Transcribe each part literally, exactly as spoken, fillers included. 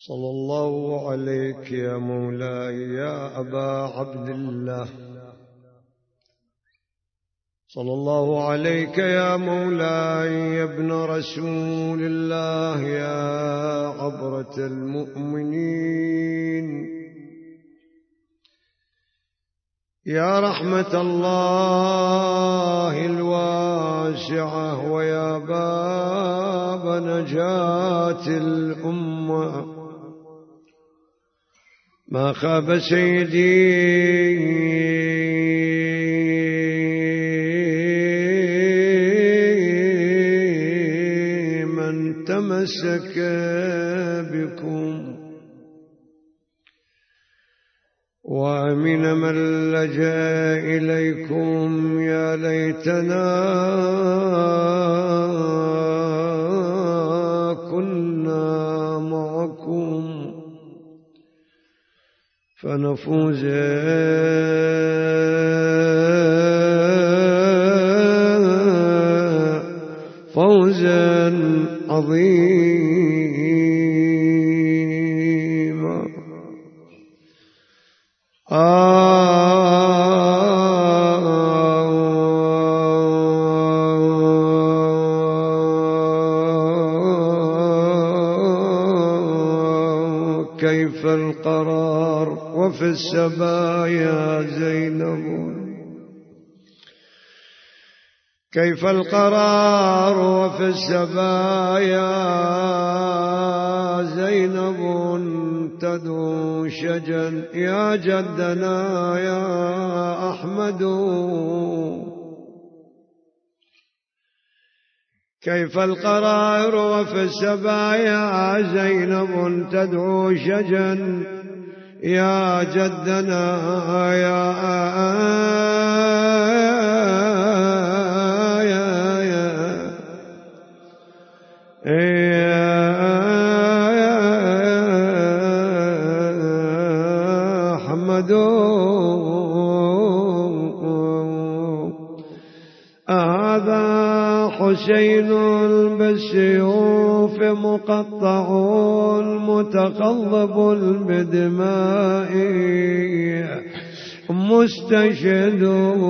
صلى الله عليك يا مولاي يا أبا عبد الله، صلى الله عليك يا مولاي يا ابن رسول الله يا عبرة المؤمنين، يا رحمة الله الواسعة ويا باب نجاة الأمة. ما خاب سيدي من تمسك بكم، وأمن من لجأ إليكم. يا ليتنا كنا معكم فنفوز فوزا عظيما. كيف القرار وفي السبايا زينب، كيف القرار وفي السبايا زينب تدعو شجا يا جدنا يا أحمد. كيف القرار وفي السبايا زينب تدعو شجا يا جدنا يا يا يا أحمد. هذا حسين بالسيوف مقطع متقلب بدماء مستشهد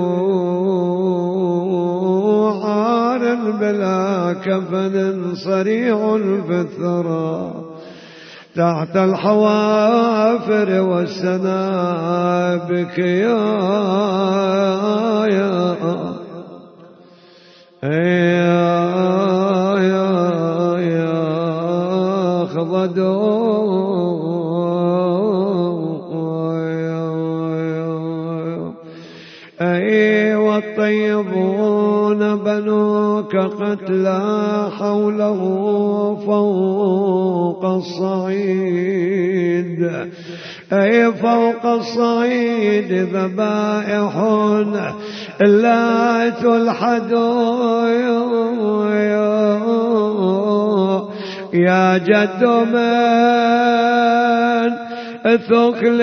عار بلا كفن صريع في الثرى تحت الحوافر والسنابك يا يا يا يا يا خضدو أي والطيبون بنوك قتلى حوله فوق الصعيد، أي فوق الصعيد ذبائح لا تلحد يا جد من ثقل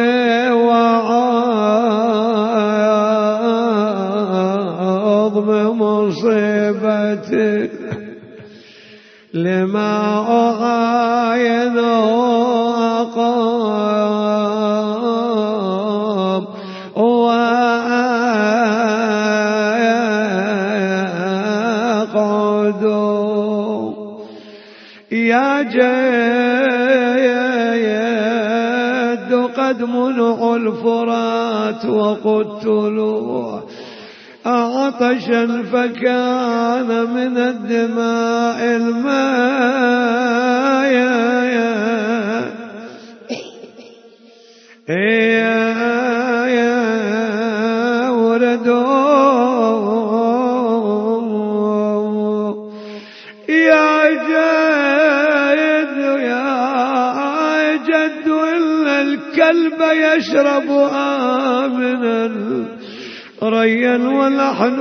وعظم مصيبتي لما أعاين أقام وأقعد يا جد قد منعوا الفرات وقتلوا عطشا فكان من الدماء الماء يا يا يا وردوا يا جد يا جد إلا الكلب يشرب آمنا ريا ونحن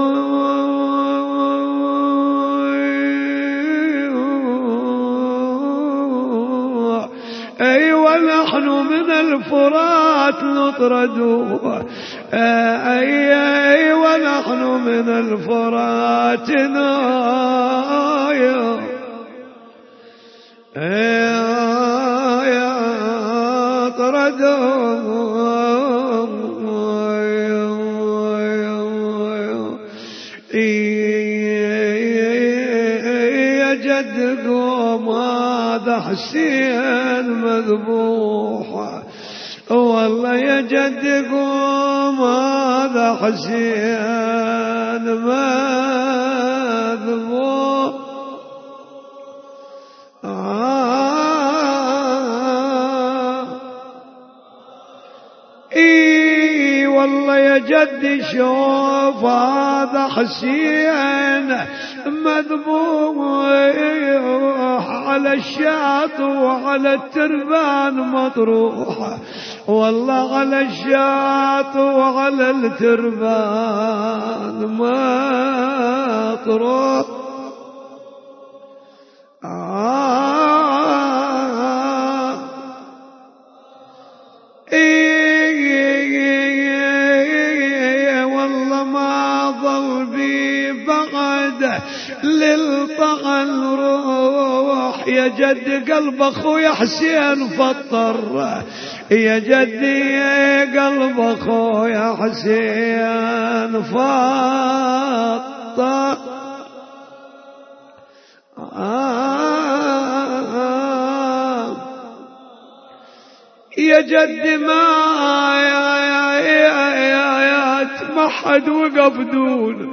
أي ونحن من الفرات نطرد أي أي ونحن من الفرات نايا يا يا جد قوم هذا حسين مذبوح، والله يا جد قوم هذا حسين مذبوح. آه اي والله يا جدي شوف هذا حسين مذبوح على الشاط وعلى التربان مطروح، والله على الشاط وعلى التربان مطروح. آه إيه والله ما ظل بي بعد للطعن روح، يا جد قلب أخويا حسين فطر، يا جدي قلب أخويا حسين فطر. آه يا جد ما يا يا يا يا ما حد وقف دون،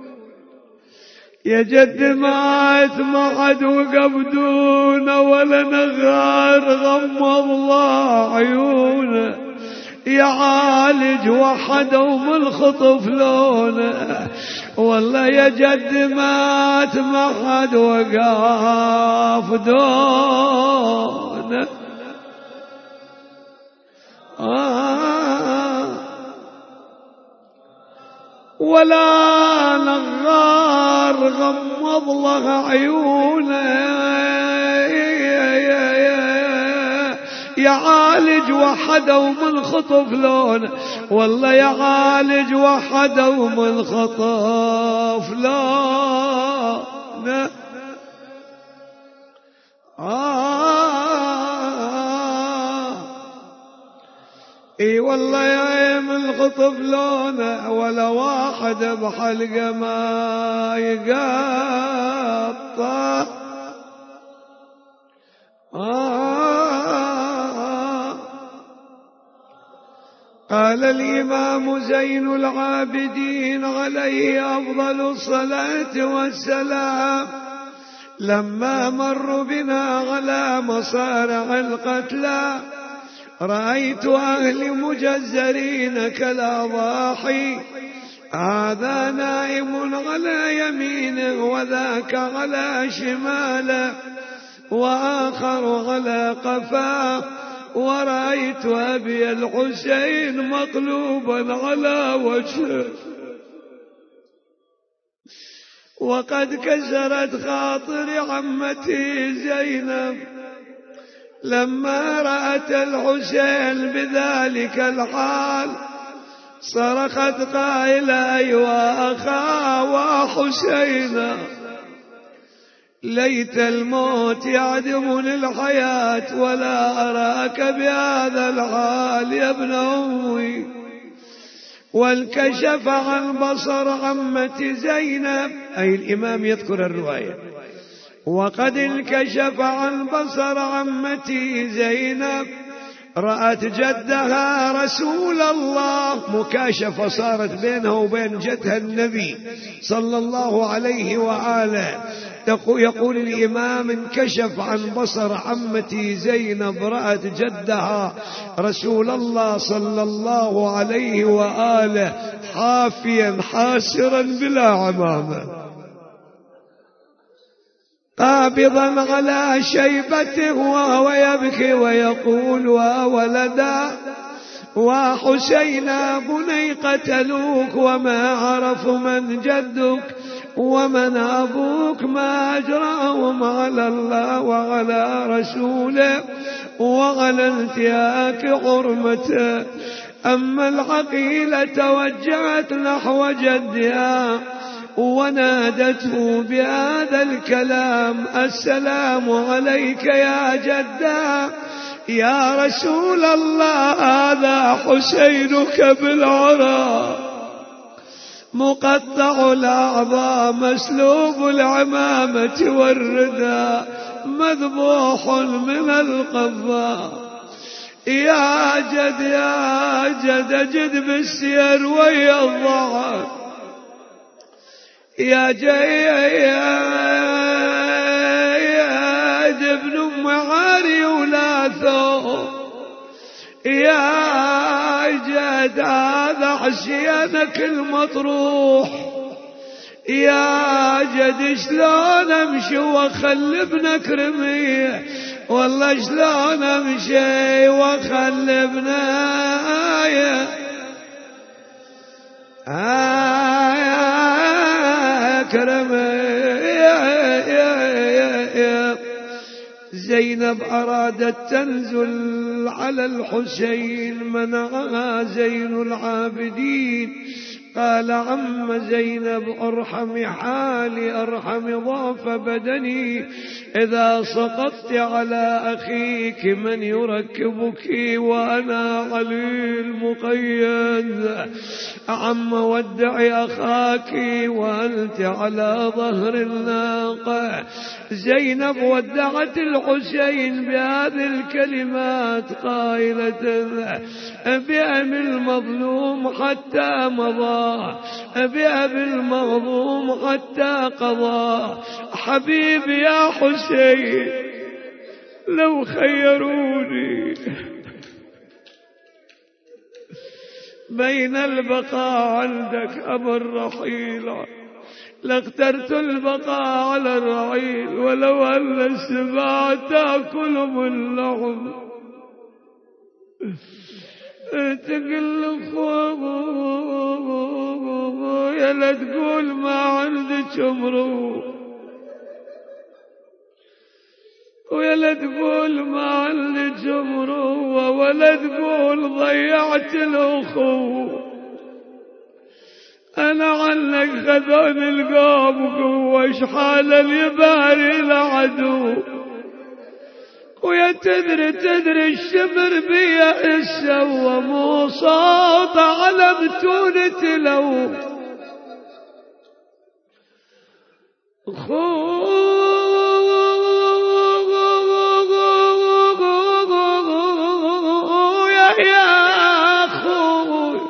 يا جد ما ما حد وقف دون ولا نغار غمض الله عيونه، يعالج وحدهم الخطف لونه، والله يا جد مات ما حد وقف دونه. آه ولا نغار غمض له عيونه، يعالج وحده من خطف لونه، والله يعالج وحده من خطف لونه. آه اي والله يا من خطف لونه، ولا واحد بحلقه ما يقطع. آه قال الإمام زين العابدين عليه أفضل الصلاة والسلام: لما مروا بنا على مصارع القتلى رأيت أهل مجزرين كالأضاحي، هذا نائم على يمينه وذاك على شماله وآخر على قفاه، ورأيت أبي الحسين مقلوبا على وجهه، وقد كسرت خاطر عمتي زينب لما رأت الحسين بذلك الحال، صرخت قائلة: أيوا أخا وحسينا، ليت الموت يعدمني الحياة ولا أراك بهذا الحال يا ابن أمي. وانكشف عن بصر عمتي زينب، أي الإمام يذكر الرواية، وقد انكشف عن بصر عمتي زينب، رأت جدها رسول الله، مكاشفة صارت بينها وبين جدها النبي صلى الله عليه وآله. يقول الإمام: انكشف عن بصر عمتي زينب، رأت جدها رسول الله صلى الله عليه وآله حافيا حاسرا بلا عمامة، قابضا على شيبته وهو يبكي ويقول: وولدا وحسينا بني قتلوك وما عرفوا من جدك ومن أبوك، ما أجرأهم على الله وعلى رسوله وعلى انتهاك حرمته. أما العقيلة توجهت نحو جدها ونادته بهذا الكلام: السلام عليك يا جدا، يا رسول الله هذا حسينك بالعرى مقطع الأعضاء مسلوب العمامة والرداء مذبوح من القضاء. يا جد يا جد جد بالسير ويا الضعف يا جيد ابن ام عاري ولاثو يا جد هذا حشيانك المطروح يا جد شلون امشي واخلي ابنك رميه والله شلون امشي واخلي ابنك رميه. زينب أرادت تنزل على الحسين منعها زين العابدين قال عم زينب ارحمي حالي ارحمي ضعف بدني إذا سقطت على أخيك من يركبك وأنا علي المقيد. عم ودعي أخاك وأنت على ظهر الناقة. زينب ودعت الحسين بهذه الكلمات قائلة بأبي المظلوم حتى مضى بأبي المظلوم حتى قضى. حبيبي يا حسين لو خيروني بين البقاء عندك أم الرحيل لاخترت البقاء على الرحيل ولو أن السباع تأكل من لحم. تقول يا لا تقول ما عندك امرو ويا لا تقول ما عندك امرو ولا تقول ضيعت الأخو. أنا عنك خذون القوم قوة شحال اليباري العدو ويا تدري تدري الشمر بيا السوى مو صوت على متونة لو خويا يا خويا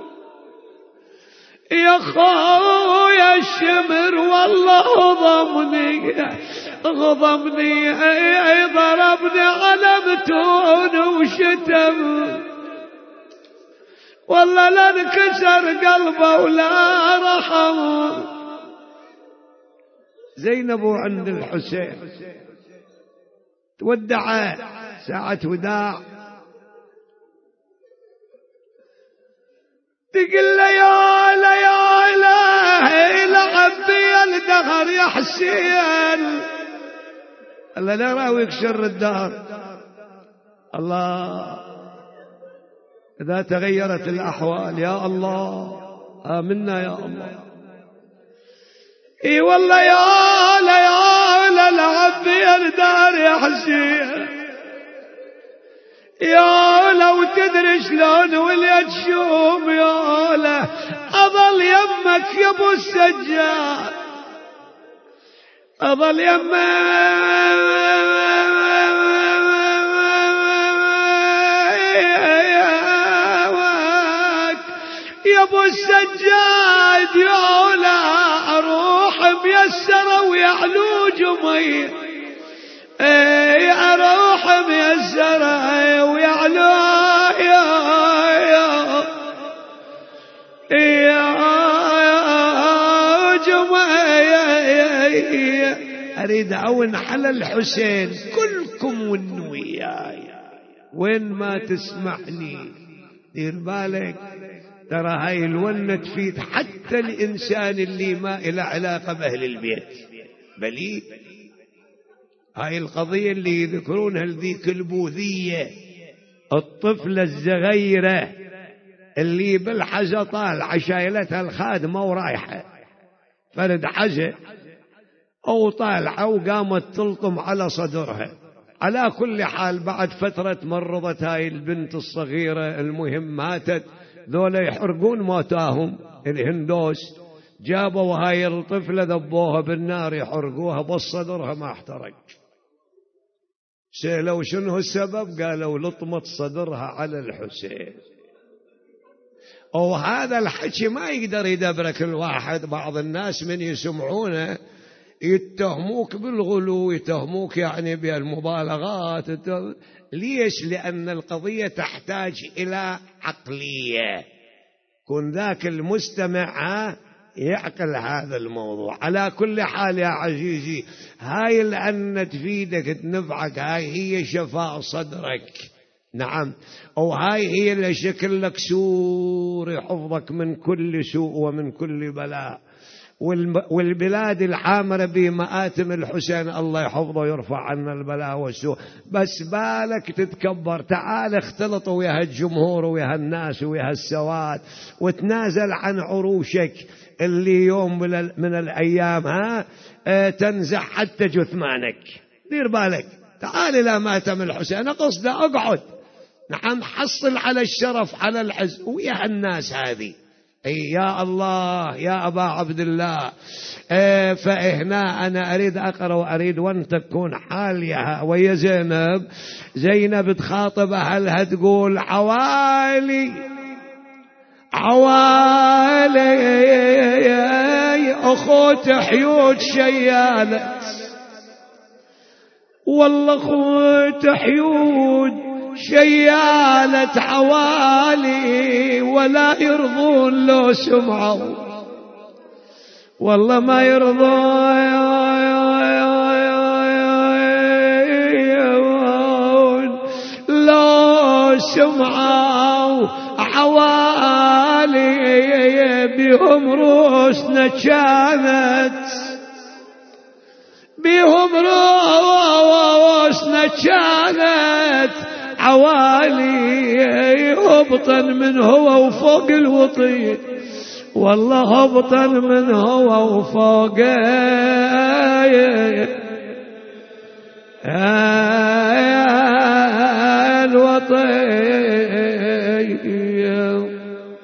يا خويا الشمر والله ضمني غضبني ضربني على متون وشتم والله لا انكسر قلبه ولا رحم. زينب عند الحسين تودع ساعة وداع تقول له يا لا يا إلهي لعبي الدهر يا حسين. الله لا راويك شر الدهر. الله إذا تغيرت الأحوال يا الله آمنا يا الله. اي والله يا لا يا لا لعبي الدهر يا حسين يا لو تدري شلون وليت شوم يا لا أظل يمك يا ابو السجاد أظل يمك يا ابو السجاد يا لا أروح ميسرة ويعلو جميل اي أروح ميسرة ويعلو يا يا يا جميل. أريد أون على الحسين كلكم والنوياي وين ما تسمعني دير بالك ترى هاي الونة تفيد حتى الإنسان اللي ما إلى علاقة بأهل البيت بليد. هاي القضية اللي يذكرونها لذيك البوذية الطفلة الزغيرة اللي بالحجة طالعة شايلتها الخادمة ورايحة فرد حجة أو طالعة وقامت تلطم على صدرها على كل حال بعد فترة مرضت هاي البنت الصغيرة، المهم ماتت. ذولا يحرقون موتاهم الهندوس، جابوا هاي الطفلة ذبوها بالنار يحرقوها، بس صدرها ما احترق. سألوا شنو السبب؟ قالوا لطمت صدرها على الحسين. وهذا الحكي ما يقدر يدبرك الواحد. بعض الناس من يسمعونه يتهموك بالغلو، يتهموك يعني بالمبالغات. ليش؟ لأن القضية تحتاج إلى عقلية، كن ذاك المستمع يعقل هذا الموضوع. على كل حال يا عزيزي، هاي لأن تفيدك تنفعك، هاي هي شفاء صدرك. نعم، وهاي هي اللي شكل لك سور يحفظك من كل سوء ومن كل بلاء. والبلاد العامرة بمآتم الحسين الله يحفظه ويرفع عنا البلاء والسوء. بس بالك تتكبر، تعال اختلط ويا الجمهور ويا الناس ويا السواد، وتنازل عن عروشك اللي يوم من الأيام ها تنزع حتى جثمانك. دير بالك، تعال إلى ماتم الحسين، قصد أقعد. نعم، حصل على الشرف على العز ويا الناس هذه. أي يا الله يا أبا عبد الله. اه فهنا أنا أريد أقرأ وأريد وأن تكون حاليها ويا زينب. زينب تخاطب أهلها تقول عوالي عوالي أخوت حيود شيالة، والله أخوت حيود شيالة عوالي ولا يرضون لو سمعوا، والله ما يرضون لو سمعوا عوالي بهم روسنا كانت، بهم روسنا كانت عوالي هبطا من هو وفوق الوطين، والله هبطا من هو وفوق الوطين.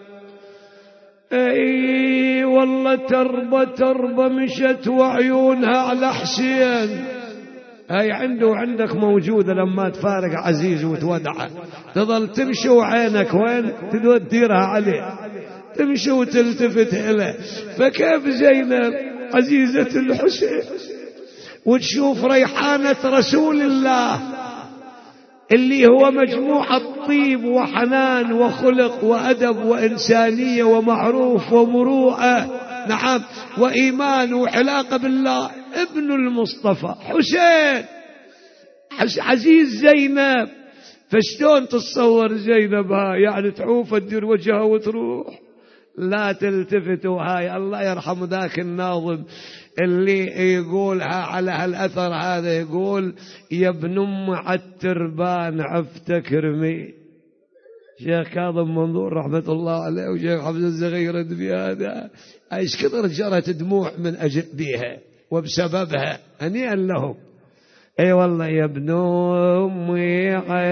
اي والله تربة تربة مشت وعيونها على حسين. هاي عنده وعندك موجودة، لما تفارق عزيز وتودعه تظل تمشي وعينك وين تديرها عليه، تمشي وتلتفت إليه. فكيف زينب عزيزة الحسين وتشوف ريحانة رسول الله اللي هو مجموعة طيب وحنان وخلق وأدب وإنسانية ومعروف ومروءة، نعم، وإيمان وعلاقة بالله، ابن المصطفى حسين عزيز زينب. فشلون تتصور زينب هاي؟ يعني تعوف تدير وجهها وتروح، لا تلتفتوا. هاي الله يرحم ذاك الناظم اللي يقولها على هالأثر هذا، يقول يا ابن أم عالتربان عفتك رمي. شيخ كاظم منظور رحمة الله عليه وشيخ حفظ الزغير بهذا ايش كثر جرت دموع من أجل بيها وبسببها، هنيئا لهم. اي والله يا ابن امي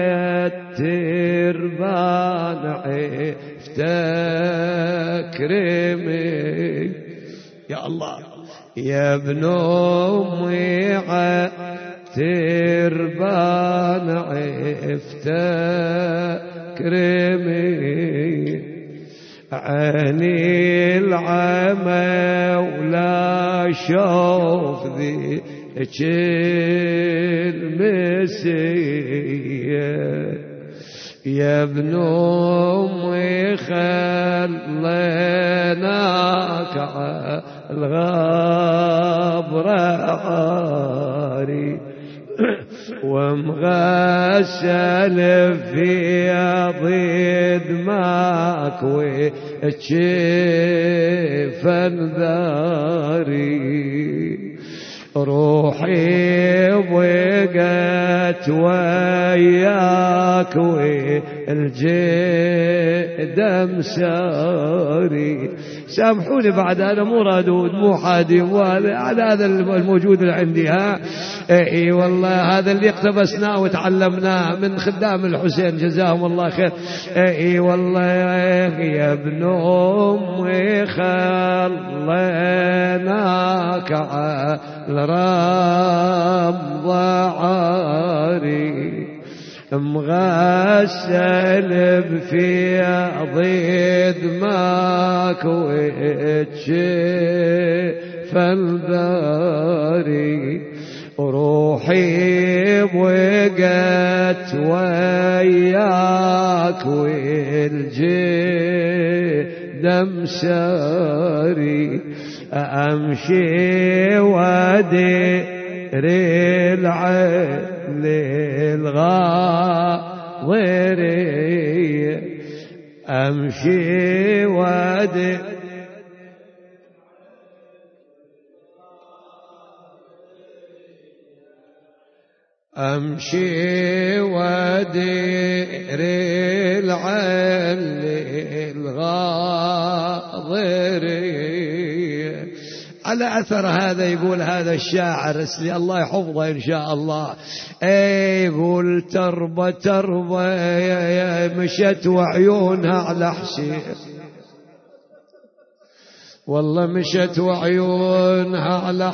عالتربان عفتك رمي، يا الله يا ابن امي عالتربان عفتك رمي، عيني العمى ولا شوف ذيك المسية، يا ابن أمي خليناك الغبرة عاري ومغسل في ضد ماكوي تشيفن ذاري، روحي ضيقت وياك والجيد مساري. سامحوني بعد أنا مو رادود مو حادي على هذا الموجود اللي عندي. ها اي والله هذا اللي اقتبسناه وتعلمناه من خدام الحسين جزاهم الله خير. اي والله يا ابن امي خليناك على الرمض عاري مغسل بفيض دماك وتشف الباري. روحي ضيقت وياك والجيد مساري. أمشي وادير العين للغاضري. أمشي وادير أمشي وادير العين للغاضري. على أثر هذا يقول هذا الشاعر اسلي الله يحفظه إن شاء الله. اي يقول تربة تربة مشت وعيونها على حسين. والله مشت وعيونها على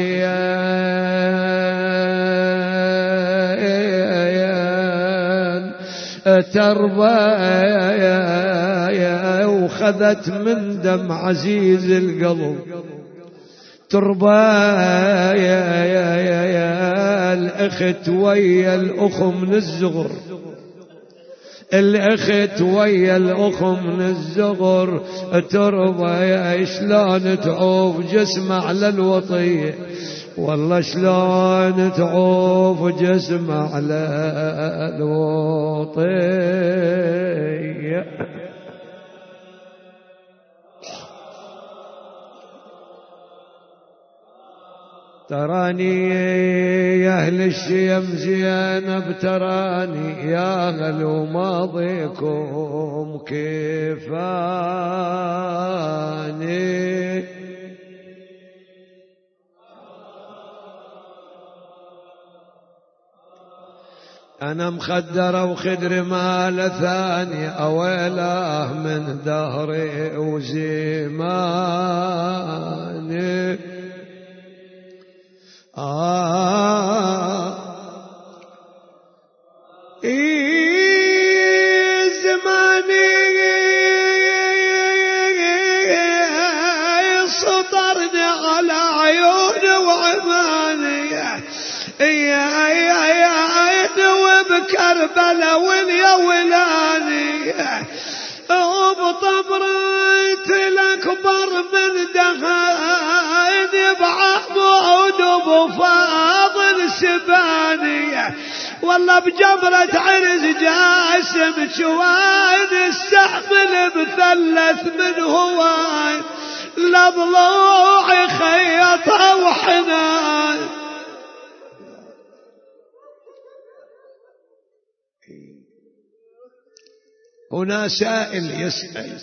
حسين. تربة وخذت من دم عزيز القلب. تربى يا يا يا يا الأخت ويا الأخ من الزغر. الأخت ويا الأخ من الزغر. تربى يا شلون تعوف جسمه على الوطية. والله شلون تعوف جسمه على الوطية. تراني يا أهل الشيم زينب تراني يا أهل ماضيكم كيفاني. أنا مخدرة وخدر مال ثاني أويله من دهري وزماني. آه إيه زماني سطرني على عيون وعماني. يا يا يا وبكربلا واليا ولاني. وبطبرت الأكبر من دهاني بعمود وبفاضل سباني. والله بجمرة عرز جاسم شوان استحمل مثلث من هوان لضلوعي خيطة وحنان. هنا سائل يسأل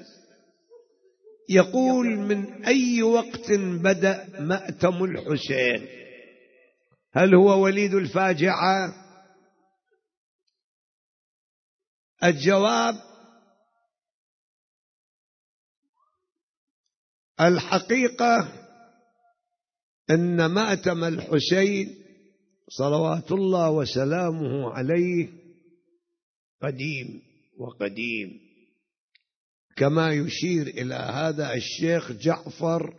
يقول من أي وقت بدأ مأتم الحسين؟ هل هو وليد الفاجعة؟ الجواب الحقيقة أن مأتم الحسين صلوات الله وسلامه عليه قديم وقديم، كما يشير إلى هذا الشيخ جعفر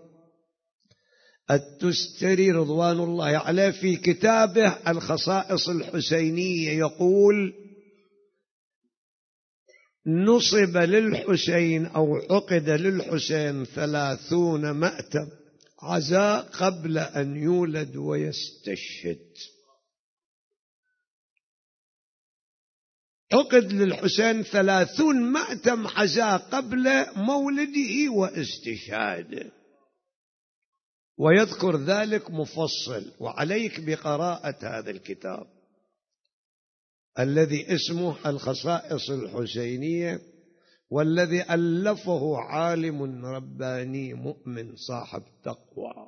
التستري رضوان الله عليه في كتابه الخصائص الحسينية، يقول: نصب للحسين أو عقد للحسين ثلاثون مأتم عزاء قبل أن يولد ويستشهد. عقد للحسين ثلاثون مأتم عزاء قبل مولده واستشهاده. ويذكر ذلك مفصل. وعليك بقراءة هذا الكتاب الذي اسمه الخصائص الحسينية، والذي ألفه عالم رباني مؤمن صاحب تقوى.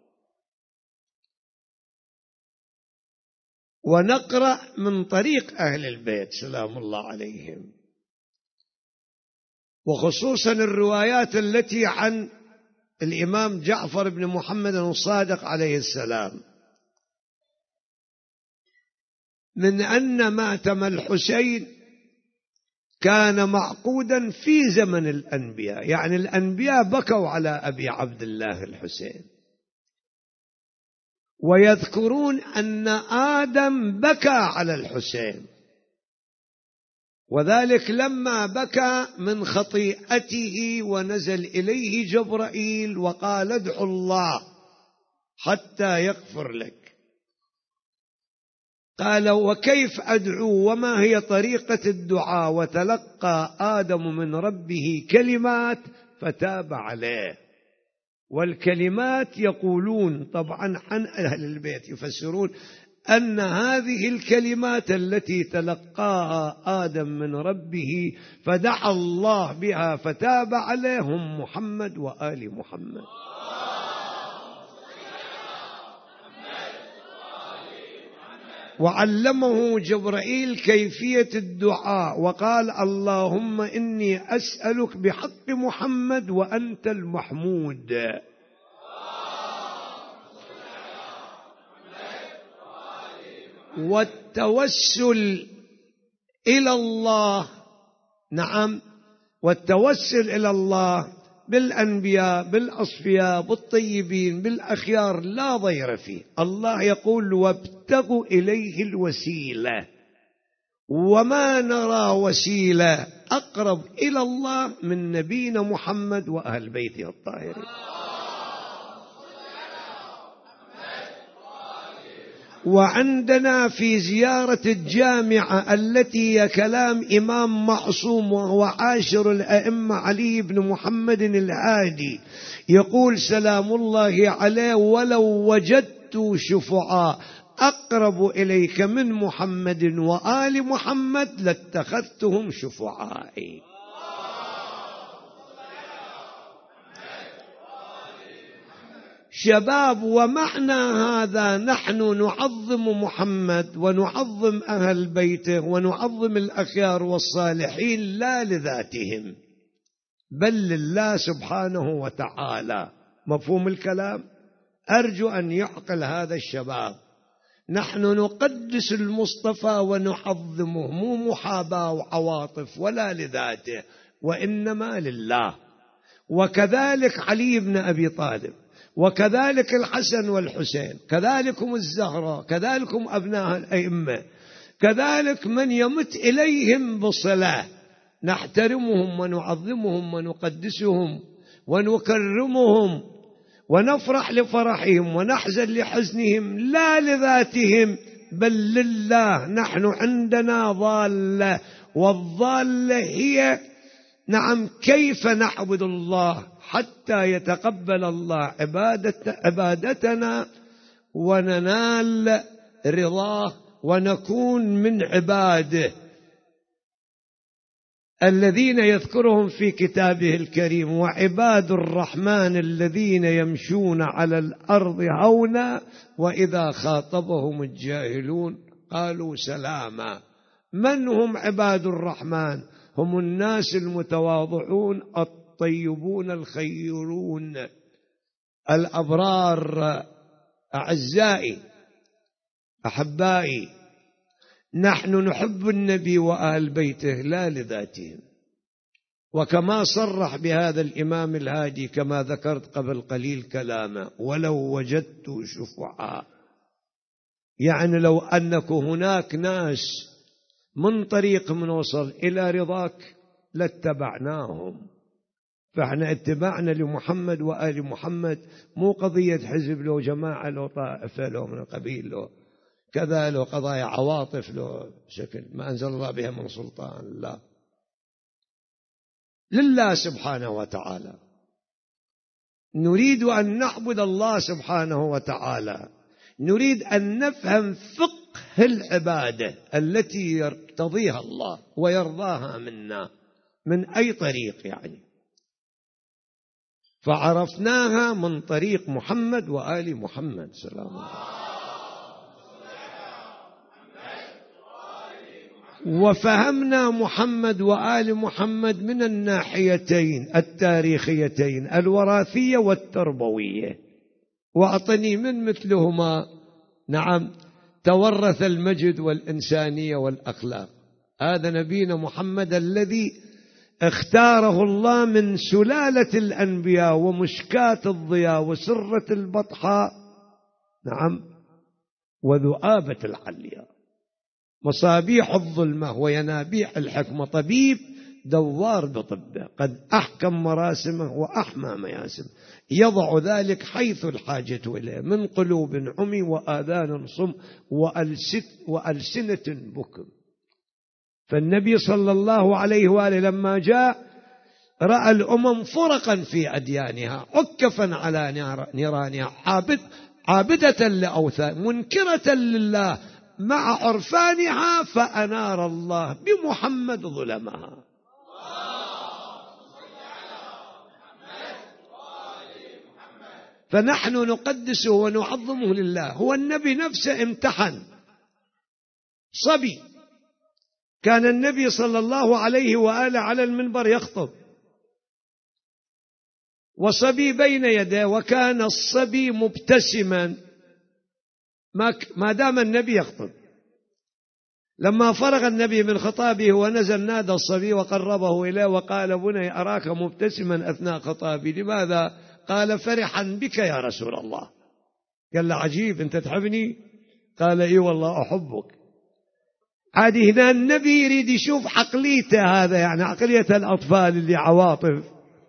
ونقرأ من طريق أهل البيت سلام الله عليهم، وخصوصا الروايات التي عن الإمام جعفر بن محمد الصادق عليه السلام، من أن ماتم الحسين كان معقودا في زمن الأنبياء، يعني الأنبياء بكوا على أبي عبد الله الحسين، ويذكرون أن آدم بكى على الحسين، وذلك لما بكى من خطيئته ونزل إليه جبرائيل وقال ادعو الله حتى يغفر لك. قال وكيف أدعو وما هي طريقة الدعاء؟ وتلقى آدم من ربه كلمات فتاب عليه. والكلمات يقولون طبعا عن أهل البيت يفسرون أن هذه الكلمات التي تلقاها آدم من ربه فدعا الله بها فتاب عليهم محمد وآل محمد. وعلمه جبرائيل كيفية الدعاء وقال اللهم إني أسألك بحق محمد وأنت المحمود. والتوسل إلى الله، نعم، والتوسل إلى الله بالأنبياء بالأصفياء بالطيبين بالأخيار لا ضير فيه. الله يقول وابتغوا إليه الوسيلة، وما نرى وسيلة أقرب إلى الله من نبينا محمد وأهل بيته الطاهرين. وعندنا في زيارة الجامعة التي هي كلام إمام معصوم وهو عاشر الأئمة علي بن محمد الهادي، يقول سلام الله عليه ولو وجدت شفعاء أقرب إليك من محمد وآل محمد لاتخذتهم شفعائي. شباب، ومعنى هذا نحن نعظم محمد ونعظم أهل بيته ونعظم الأخيار والصالحين لا لذاتهم بل لله سبحانه وتعالى. مفهوم الكلام؟ أرجو أن يعقل هذا الشباب. نحن نقدس المصطفى ونعظمه، مو محاباة وعواطف ولا لذاته، وإنما لله. وكذلك علي بن أبي طالب، وكذلك الحسن والحسين، كذلكم الزهراء، كذلكم أبناء الأئمة، كذلك من يمت إليهم بصلاة نحترمهم ونعظمهم ونقدسهم ونكرمهم ونفرح لفرحهم ونحزن لحزنهم لا لذاتهم بل لله. نحن عندنا ضالة، والضالة هي نعم كيف نعبد الله حتى يتقبل الله عبادة عبادتنا وننال رضاه ونكون من عباده الذين يذكرهم في كتابه الكريم وعباد الرحمن الذين يمشون على الأرض هونا وإذا خاطبهم الجاهلون قالوا سلاما. من هم عباد الرحمن؟ هم الناس المتواضعون الطيبون الخيرون الأبرار. أعزائي أحبائي، نحن نحب النبي وآل بيته لا لذاتهم، وكما صرح بهذا الإمام الهادي كما ذكرت قبل قليل كلامه ولو وجدت شفعاء، يعني لو أنك هناك ناس من طريق من وصل إلى رضاك لاتبعناهم. فاحنا اتباعنا لمحمد وآل محمد مو قضية حزب له جماعة له طائفة له من القبيل له كذا له قضايا عواطف له شكل ما أنزل الله بها من سلطان، لا، لله سبحانه وتعالى. نريد أن نعبد الله سبحانه وتعالى، نريد أن نفهم فقه العبادة التي يرتضيها الله ويرضاها منا من أي طريق يعني، فعرفناها من طريق محمد وآل محمد سلام الله. وفهمنا محمد وآل محمد من الناحيتين التاريخيتين الوراثية والتربوية، وأعطني من مثلهما. نعم، تورث المجد والإنسانية والأخلاق. هذا نبينا محمد الذي اختاره الله من سلالة الأنبياء ومشكاة الضياء وسرة البطحاء، نعم، وذؤابة العلياء، مصابيح الظلمة وينابيع الحكمة، طبيب دوار بطبه، قد أحكم مراسمه وأحمى مياسمه، يضع ذلك حيث الحاجة إليه، من قلوب عمي وآذان صم وألسنة بكم. فالنبي صلى الله عليه وآله لما جاء رأى الأمم فرقا في أديانها، عكفا على نيرانها، عابد عابدة لأوثان، منكرة لله مع عرفانها، فأنار الله بمحمد ظلمها. فنحن نقدسه ونعظمه لله. هو النبي نفسه امتحن صبي، كان النبي صلى الله عليه وآله على المنبر يخطب وصبي بين يديه، وكان الصبي مبتسما ما دام النبي يخطب. لما فرغ النبي من خطابه ونزل نادى الصبي وقربه إليه وقال: بني أراك مبتسما أثناء خطابي، لماذا؟ قال: فرحا بك يا رسول الله. قال له: عجيب، أنت تحبني؟ قال: إي والله أحبك. عادي هنا النبي يريد يشوف عقليته، هذا يعني عقلية الأطفال اللي عواطف.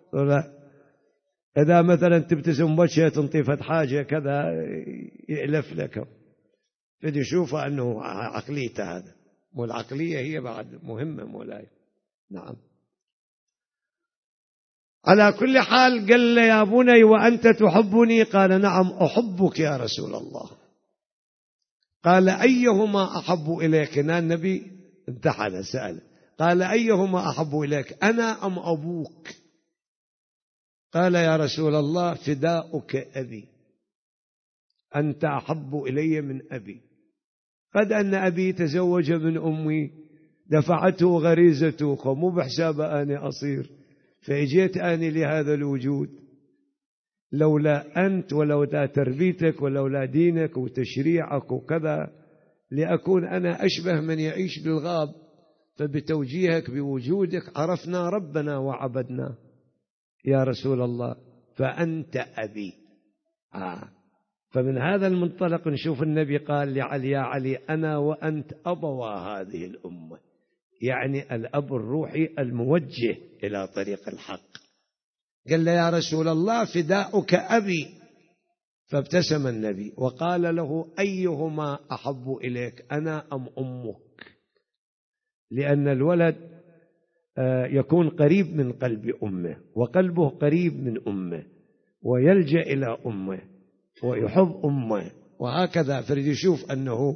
إذا مثلا تبتسم وجهه تنطيفت حاجة كذا يألف لك، فدي يشوفه أنه عقليته هذا، والعقلية هي بعد مهمة مولاي. نعم. على كل حال قال له: يا بني وأنت تحبني؟ قال: نعم أحبك يا رسول الله. قال: أيهما أحب إليك؟ النبي امتحن سأل، قال: أيهما أحب إليك، أنا أم أبوك؟ قال: يا رسول الله فداؤك أبي، أنت أحب إلي من أبي. قد أن أبي تزوج من أمي، دفعته غريزته، مو بحساب أني أصير، فإجيت أني لهذا الوجود، لولا أنت ولولا تربيتك ولولا دينك وتشريعك وكذا لأكون أنا أشبه من يعيش بالغاب، فبتوجيهك بوجودك عرفنا ربنا وعبدنا يا رسول الله، فأنت أبي. آه. فمن هذا المنطلق نشوف النبي قال لعلي: يا علي أنا وأنت أبوا هذه الأمة، يعني الأب الروحي الموجه إلى طريق الحق. قال له: يا رسول الله فداؤك أبي. فابتسم النبي وقال له: أيهما أحب إليك، أنا أم أمك؟ لأن الولد يكون قريب من قلب أمه، وقلبه قريب من أمه، ويلجأ إلى أمه ويحب أمه، وهكذا. فريد يشوف أنه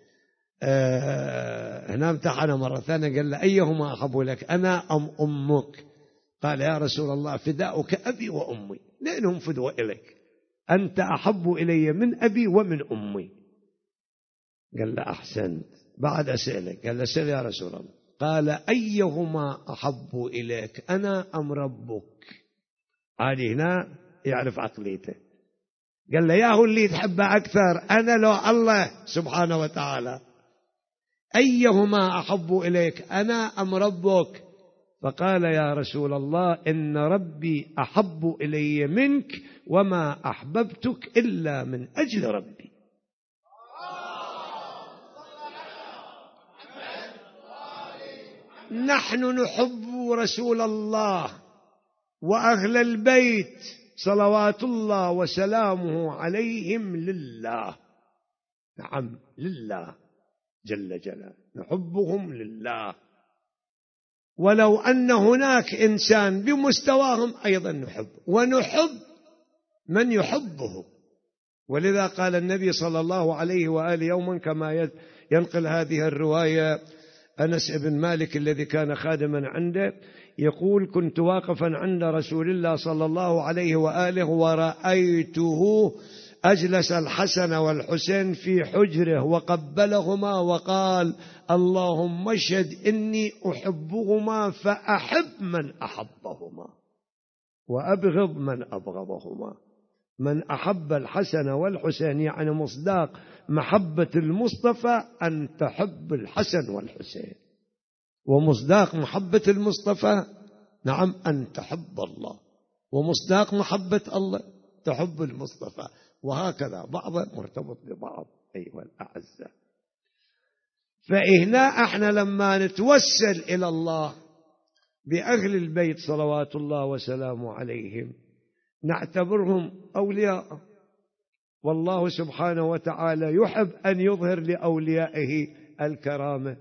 هنا امتحن مرة ثانية، قال له: أيهما أحب لك، أنا أم أمك؟ قال: يا رسول الله فداؤك أبي وأمي، لأنهم فدوا إليك، أنت أحب إلي من أبي ومن أمي. قال له: أحسنت. بعد أسألك، قال له: سل يا رسول الله. قال: أيهما أحب إليك، أنا أم ربك؟ هذه هنا يعرف عقليته. قال له: ياهو اللي تحبه أكثر، أنا لو الله سبحانه وتعالى. أيهما أحب إليك، أنا أم ربك؟ فقال: يا رسول الله إن ربي أحب إلي منك، وما أحببتك إلا من أجل ربي. نحن نحب رسول الله وأهل البيت صلوات الله وسلامه عليهم لله. نعم، لله جل جلاله، نحبهم لله، ولو أن هناك إنسان بمستواهم أيضا نحب، ونحب من يحبه. ولذا قال النبي صلى الله عليه وآله يوما كما ينقل هذه الرواية أنس بن مالك الذي كان خادما عنده، يقول: كنت واقفا عند رسول الله صلى الله عليه وآله ورأيته أجلس الحسن والحسين في حجره وقبلهما وقال: اللهم اشهد إني أحبهما فأحب من أحبهما وأبغض من أبغضهما. من أحب الحسن والحسين يعني مصداق محبة المصطفى أن تحب الحسن والحسين، ومصداق محبة المصطفى نعم أن تحب الله، ومصداق محبة الله تحب المصطفى، وهكذا بعض مرتبط ببعض. أيها الأعزاء، فإهنا احنا لما نتوسل إلى الله بأهل البيت صلوات الله وسلامه عليهم نعتبرهم أولياء، والله سبحانه وتعالى يحب أن يظهر لأوليائه الكرامة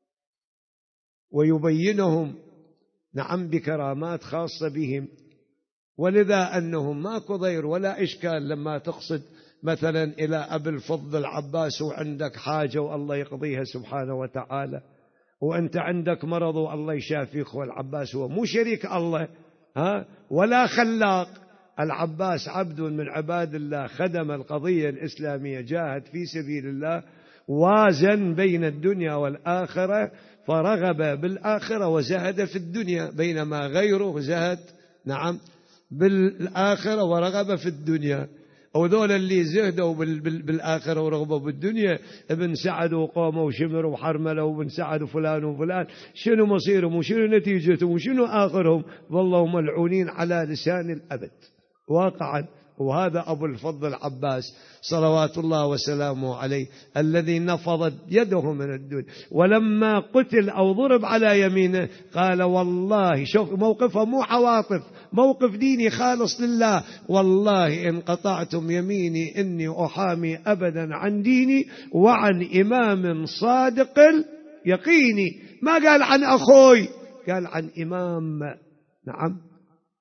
ويبينهم نعم بكرامات خاصة بهم. ولذا أنهم ماكو ضير ولا إشكال لما تقصد مثلا إلى أبي الفضل العباس وعندك حاجة والله يقضيها سبحانه وتعالى، وأنت عندك مرض والله يشافيك، والعباس هو مو شريك الله ها ولا خلاق. العباس عبد من عباد الله، خدم القضية الإسلامية، جاهد في سبيل الله، وازن بين الدنيا والآخرة، فرغب بالآخرة وزهد في الدنيا، بينما غيره زهد نعم بالآخرة ورغب في الدنيا. وذول اللي زهدوا بالآخرة ورغبوا بالدنيا ابن سعد وقومه وشمر وحرملة وابن سعد وفلان وفلان، شنو مصيرهم وشنو نتيجتهم وشنو آخرهم؟ والله ملعونين على لسان الأبد واقعا. وهذا أبو الفضل العباس صلوات الله وسلامه عليه الذي نفضت يده من الدنيا، ولما قتل أو ضرب على يمينه قال: والله، شوف موقفه مو عواطف، موقف ديني خالص لله، والله إن قطعتم يميني إني أحامي أبدا عن ديني وعن إمام صادق يقيني. ما قال عن أخوي، قال عن إمام. نعم،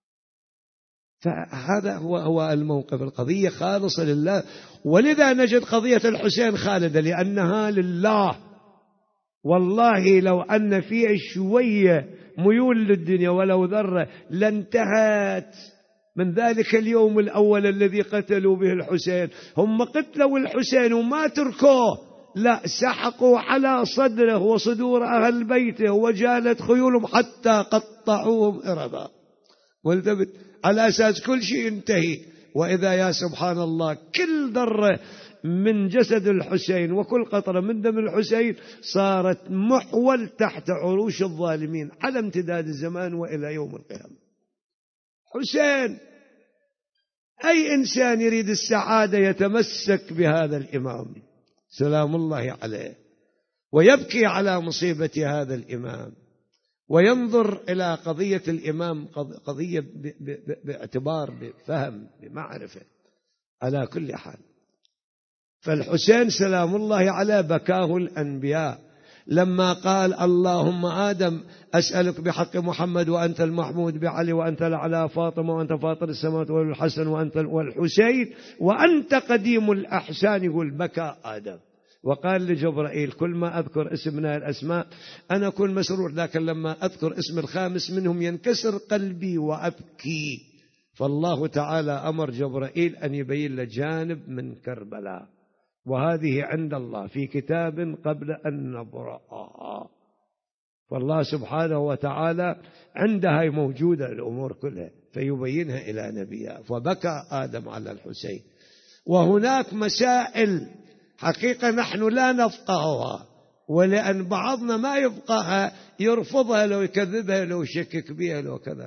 فهذا هو هو الموقف، القضية خالصة لله. ولذا نجد قضية الحسين خالدة لأنها لله. والله لو أن فيه شوية ميول للدنيا ولو ذرة لانتهت من ذلك اليوم الأول الذي قتلوا به الحسين. هم قتلوا الحسين وما تركوه، لا، سحقوا على صدره وصدور أهل بيته وجالت خيولهم حتى قطعوهم إربا، والتفت على أساس كل شيء ينتهي. وإذا يا سبحان الله كل ذرة من جسد الحسين وكل قطرة من دم الحسين صارت محول تحت عروش الظالمين على امتداد الزمان وإلى يوم القيامة. حسين، أي إنسان يريد السعادة يتمسك بهذا الإمام سلام الله عليه، ويبكي على مصيبة هذا الإمام، وينظر إلى قضية الإمام قضية باعتبار، بفهم، بمعرفة على كل حال. فالحسين سلام الله عليه بكاه الأنبياء لما قال: اللهم آدم أسألك بحق محمد وأنت المحمود بعلي وأنت الأعلى فاطمة وأنت فاطر السماوات والحسن وأنت والحسين وأنت قديم الأحسان. يقول بكى آدم. وقال لجبرائيل: كل ما أذكر اسم من الأسماء أنا أكون مسرور، لكن لما أذكر اسم الخامس منهم ينكسر قلبي وأبكي. فالله تعالى أمر جبرائيل أن يبين له جانب من كربلاء، وهذه عند الله في كتاب قبل أن نبرأها. فالله سبحانه وتعالى عندها موجودة الأمور كلها فيبينها إلى نبيها. فبكى آدم على الحسين. وهناك مسائل حقيقة نحن لا نفقهها، ولأن بعضنا ما يفقهها يرفضها لو يكذبها لو يشكك بها لو كذا.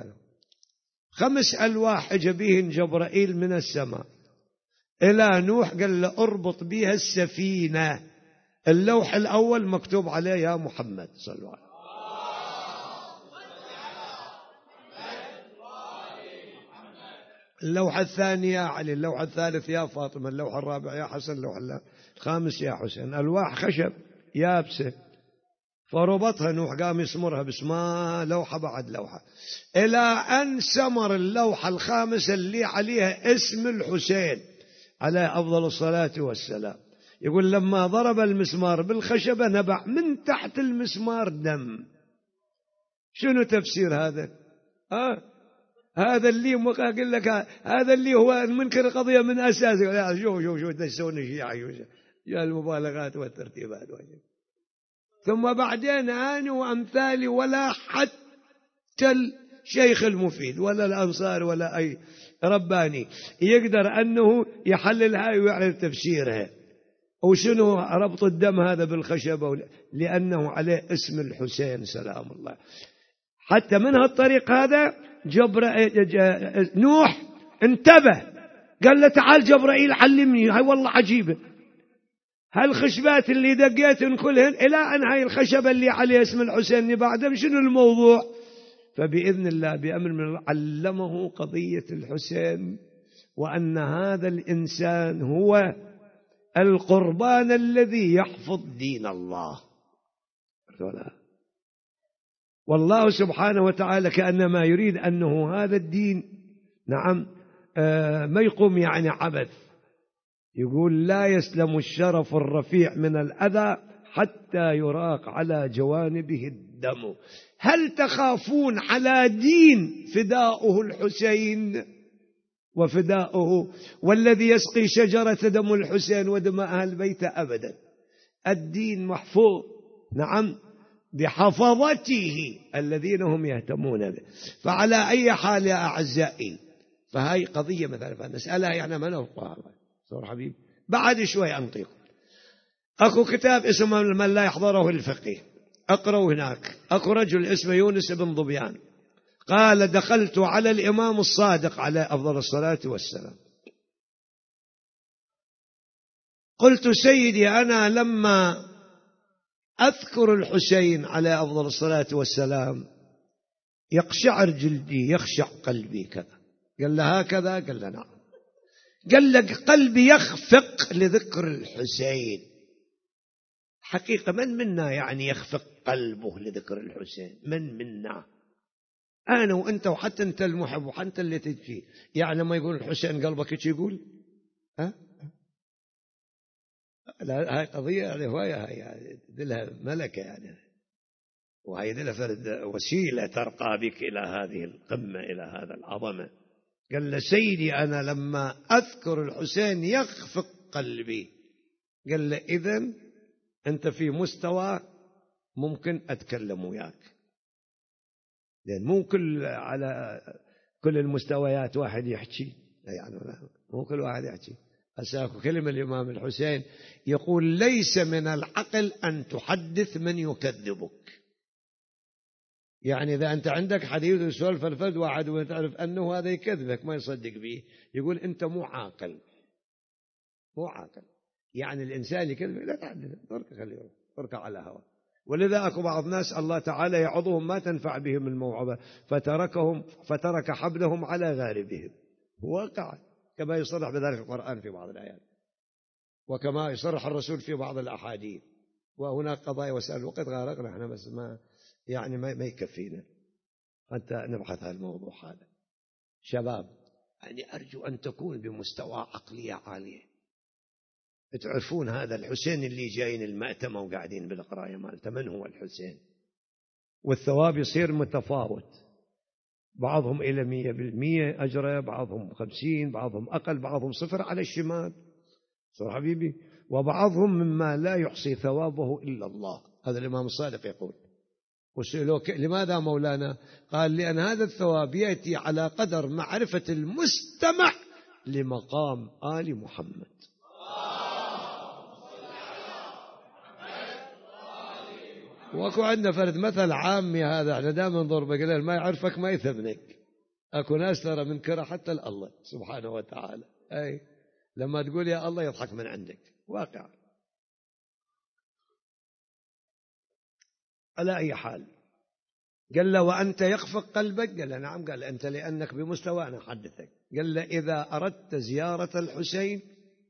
خمس ألواح جبيهن جبرائيل من السماء إلى نوح، قال له اربط بها السفينة. اللوح الأول مكتوب عليه يا محمد صلى الله عليه وسلم. اللوحة الثانية يا علي، اللوحة الثالث يا فاطمة، اللوحة الرابع يا حسن، اللوحة الخامس يا حسين. ألواح خشب يابسة فربطها نوح، قام يسمرها باسمها لوحة بعد لوحة، إلى أن سمر اللوحة الخامسة اللي عليها اسم الحسين عليه أفضل الصلاة والسلام. يقول لما ضرب المسمار بالخشبة نبع من تحت المسمار دم. شنو تفسير هذا؟ آه هذا اللي أقول لك هذا اللي هو منكر قضية من أساسه. شوف شوف شوف تسوون الشيعة يا المبالغات والترتيبات. ثم بعدين أنا وأمثالي ولا حتى الشيخ المفيد ولا الأنصار ولا أي رباني يقدر أنه يحللها ويعرف تفسيرها. وشنو ربط الدم هذا بالخشبة؟ لأنه عليه اسم الحسين سلام الله. حتى من هالطريق هذا جبر نوح انتبه، قال له تعال جبرائيل علمني. هاي والله عجيبة، هالخشبات اللي دقيتن كلهن إلى أن هاي الخشبة اللي عليه اسم الحسين بعدهم شنو الموضوع؟ فبإذن الله بأمر من الله علمه قضية الحسين، وأن هذا الإنسان هو القربان الذي يحفظ دين الله. والله سبحانه وتعالى كأنما يريد أنه هذا الدين نعم آه ما يقوم يعني عبث. يقول لا يسلم الشرف الرفيع من الأذى حتى يراق على جوانبه الدم. هل تخافون على دين فداؤه الحسين وفداؤه والذي يسقي شجرة دم الحسين ودماء أهل البيت؟ أبدا. الدين محفوظ نعم بحفظته الذين هم يهتمون به. فعلى أي حال يا أعزائي، فهي قضية مثلا فنسألها يعني ما نفقها صور حبيب. بعد شوي أنطيق أكو كتاب اسمه من لا يحضره الفقيه، أقرأوا هناك. أكو رجل اسمه يونس بن ضبيان قال دخلت على الإمام الصادق عليه أفضل الصلاة والسلام، قلت سيدي أنا لما أذكر الحسين عليه أفضل الصلاة والسلام يقشعر جلدي يخشع قلبي كذا. قال له هكذا؟ قال له نعم. قال لك قلبي يخفق لذكر الحسين. حقيقة من منا يعني يخفق قلبه لذكر الحسين؟ من منا؟ أنا وأنت وحتى أنت المحب وحتى اللي تجي يعني ما يقول الحسين قلبك ايش يقول؟ ها؟ لا هاي قضية هواية، هاي دلها ملكة يعني، وهي دلها فرد وسيلة ترقى بك إلى هذه القمة إلى هذا العظمة. قال له سيدي أنا لما أذكر الحسين يخفق قلبي. قال له إذن أنت في مستوى ممكن أتكلم وياك، لأن مو كل على كل المستويات واحد يحكي يعني، مو كل واحد يحكي. أساكو كلمة الإمام الحسين يقول ليس من العقل أن تحدث من يكذبك. يعني إذا أنت عندك حديث وسولف الفرد واحد وتعرف أنه هذا يكذبك ما يصدق به، يقول أنت مو عاقل، مو عاقل. يعني الإنسان يكذب لا تحدث، ترك خليه ترك على هوا. ولذا أكو بعض الناس الله تعالى يعظهم ما تنفع بهم الموعظة فتركهم فترك حبلهم على غاربهم. واقع كما يصرح بذلك القرآن في بعض الآيات، وكما يصرح الرسول في بعض الأحاديث. وهناك قضايا وسائل الوقت غارقنا احنا، بس ما يعني ما يكفينا حتى نبحث عن الموضوع هذا. شباب يعني أرجو أن تكون بمستوى عقلية عالية، تعرفون هذا الحسين اللي جايين المأتمة وقاعدين بالقراية مالته من هو الحسين، والثواب يصير متفاوت، بعضهم إلى مية بالمية أجره، بعضهم خمسين، بعضهم أقل، بعضهم صفر على الشمال صار حبيبي، وبعضهم مما لا يحصي ثوابه إلا الله. هذا الإمام الصادق يقول. وسئلوا لماذا مولانا؟ قال لأن هذا الثواب يأتي على قدر معرفة المستمع لمقام آل محمد. واكو عندنا فرد مثل عامي هذا احنا دائما نضربه، قال ما يعرفك ما يثبنك. اكو ناس ترى منكره حتى الله سبحانه وتعالى، اي لما تقول يا الله يضحك من عندك. واقع. على اي حال قال له وانت يخفق قلبك؟ قال له نعم. قال انت لانك بمستوى انا احدثك. قال له اذا اردت زياره الحسين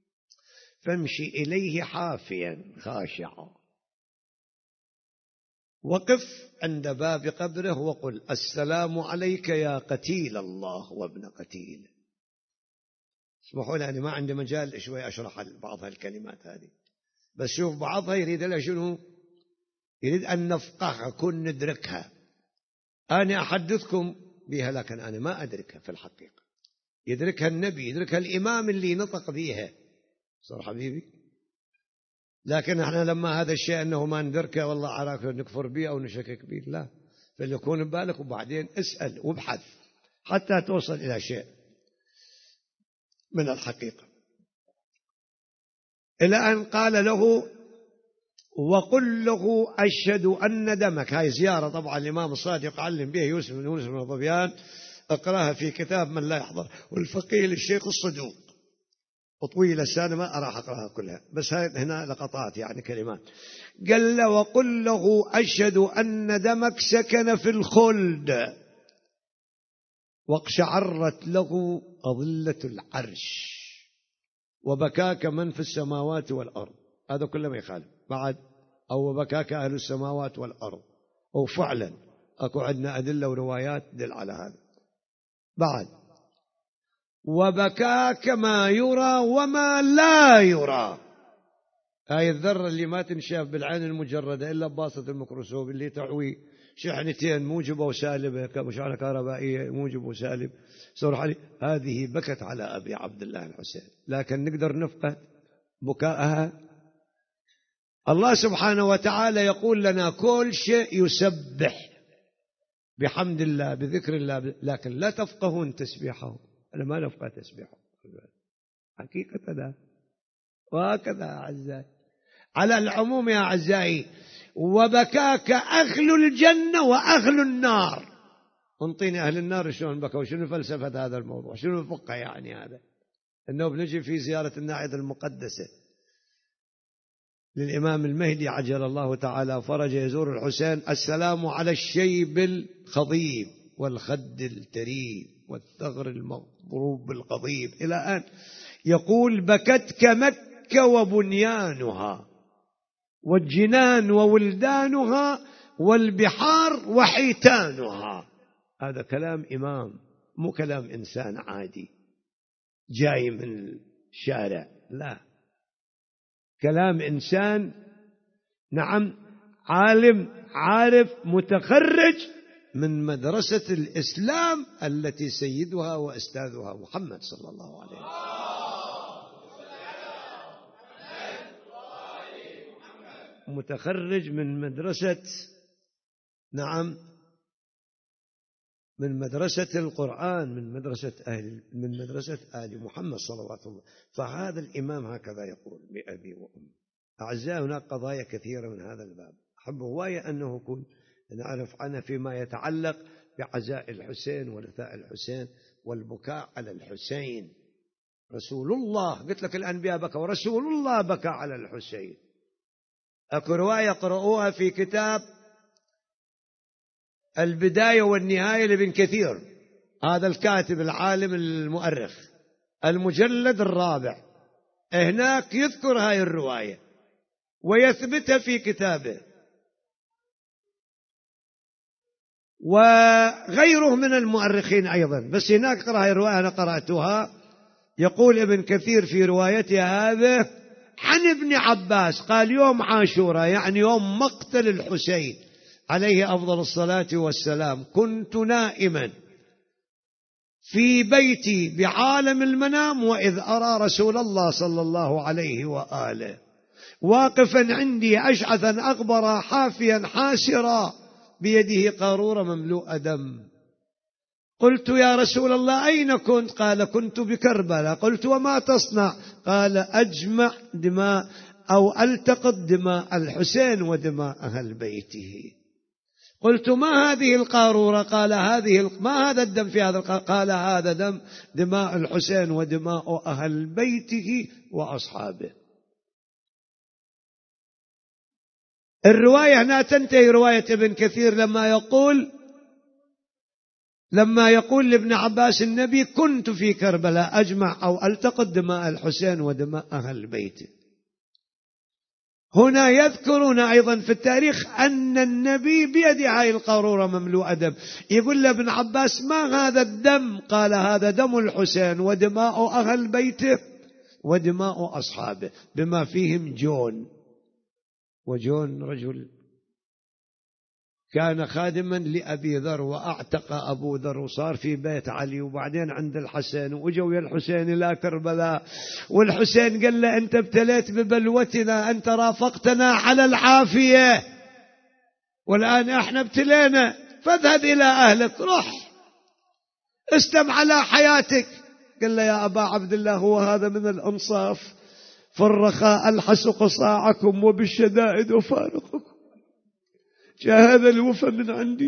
فامشي اليه حافيا خاشعا. وقف عند باب قبره وقل السلام عليك يا قتيل الله وابن قتيل. اسمحوا لي، أنا ما عندي مجال شوي أشرح بعض هالكلمات هذه، بس شوف بعضها يريد لها شنو، يريد أن نفقهها كن ندركها. أنا أحدثكم بها لكن أنا ما أدركها في الحقيقة، يدركها النبي، يدركها الإمام اللي نطق بها صار حبيبي. لكن احنا لما هذا الشيء أنه ما ندركه والله عراك نكفر به أو نشكك به، لا، فليكون ببالك وبعدين اسأل وابحث حتى توصل إلى شيء من الحقيقة. إلى أن قال له وقل له أشهد أن دمك. هاي زيارة طبعا الإمام الصادق علم بها يوسف بن يوسف بن ظبيان، اقراها في كتاب من لا يحضر، والفقيه للشيخ الصدوق، وطويلة السنة ما أراح أقراها كلها، بس هاي هنا لقطات يعني كلمات. قال له وقل له أشهد أن دمك سكن في الخلد واقشعرت له أظلة العرش وبكاك من في السماوات والأرض. هذا كله ما يخالف بعد، أو بكاك أهل السماوات والأرض، وفعلا أكو عندنا أدلة وروايات تدل على هذا. بعد وبكاك ما يرى وما لا يرى، هاي الذرة اللي ما تنشاف بالعين المجردة إلا بباسط الميكروسكوب اللي تعوي شحنتين موجبة وسالبة كشحنة كهربائية موجب وسالب صور علي، هذه بكت على أبي عبد الله الحسين. لكن نقدر نفقد بكاءها؟ الله سبحانه وتعالى يقول لنا كل شيء يسبح بحمد الله بذكر الله، لكن لا تفقهون تسبيحه. أنا ما نفقه تسبيحه حقيقة لا. وهكذا أعزائي على العموم يا أعزائي، وبكاك أهل الجنة وأهل النار. انطيني أهل النار شلون بكوا، شنو فلسفة هذا الموضوع، شنو الفقه يعني هذا، أنه بنجي في زيارة الناعية المقدسة للإمام المهدي عجل الله تعالى فرج يزور الحسين، السلام على الشيب الخضيب والخد التريب والثغر المضروب بالقضيب إلى أن يقول بكتك مكة وبنيانها والجنان وولدانها والبحار وحيتانها. هذا كلام إمام، مو كلام إنسان عادي جاي من الشارع، لا، كلام إنسان نعم عالم عارف متخرج من مدرسة الإسلام التي سيدها وأستاذها محمد صلى الله عليه وسلم. متخرج من مدرسة نعم من مدرسة القرآن، من مدرسة أهل من مدرسة آل محمد صلى الله عليه وسلم. فهذا الإمام هكذا يقول بأبي وأمي. أعزائي هناك قضايا كثيرة من هذا الباب، أحب هواية أنه يكون نعرف عنها فيما يتعلق بعزاء الحسين ورثاء الحسين والبكاء على الحسين. رسول الله، قلت لك الأنبياء بكى ورسول الله بكى على الحسين. أكو رواية قرأوها في كتاب البداية والنهاية لابن كثير، هذا الكاتب العالم المؤرخ، المجلد الرابع، هناك يذكر هاي الرواية ويثبتها في كتابه. وغيره من المؤرخين أيضا، بس هناك قرأ هاي الرواية أنا قرأتها. يقول ابن كثير في روايته هذا عن ابن عباس قال يوم عاشوراء يعني يوم مقتل الحسين عليه أفضل الصلاة والسلام، كنت نائما في بيتي بعالم المنام وإذ أرى رسول الله صلى الله عليه وآله واقفا عندي أشعثا أغبرا حافيا حاسرا بيده قارورة مملوءة دم. قلت يا رسول الله أين كنت؟ قال كنت بكربلاء. قلت وما تصنع؟ قال أجمع دماء أو ألتقط دماء الحسين ودماء أهل بيته. قلت ما هذه القارورة؟ قال هذه ما هذا الدم في هذا القارورة؟ قال هذا دم دماء الحسين ودماء أهل بيته وأصحابه. الرواية هنا تنتهي رواية ابن كثير لما يقول لما يقول لابن عباس النبي كنت في كربلاء أجمع أو ألتقط دماء الحسين ودماء أهل بيته. هنا يذكرون أيضا في التاريخ أن النبي بيده هاي القارورة مملوءة دم. يقول لابن عباس: ما هذا الدم؟ قال: هذا دم الحسين ودماء أهل بيته ودماء أصحابه، بما فيهم جون. وجون رجل كان خادما لأبي ذر، وأعتق أبو ذر وصار في بيت علي، وبعدين عند الحسين، وجوا يا الحسين إلى كربلاء، والحسين قال له: أنت ابتليت ببلوتنا، أنت رافقتنا على العافية، والآن احنا ابتلينا، فاذهب إلى أهلك، روح اسلم على حياتك. قال له: يا أبا عبد الله، هو هذا من الأنصاف؟ في الرخاء ألحس قصاعكم وبالشدائد أفارقكم. جاء هذا الوفى من عندي،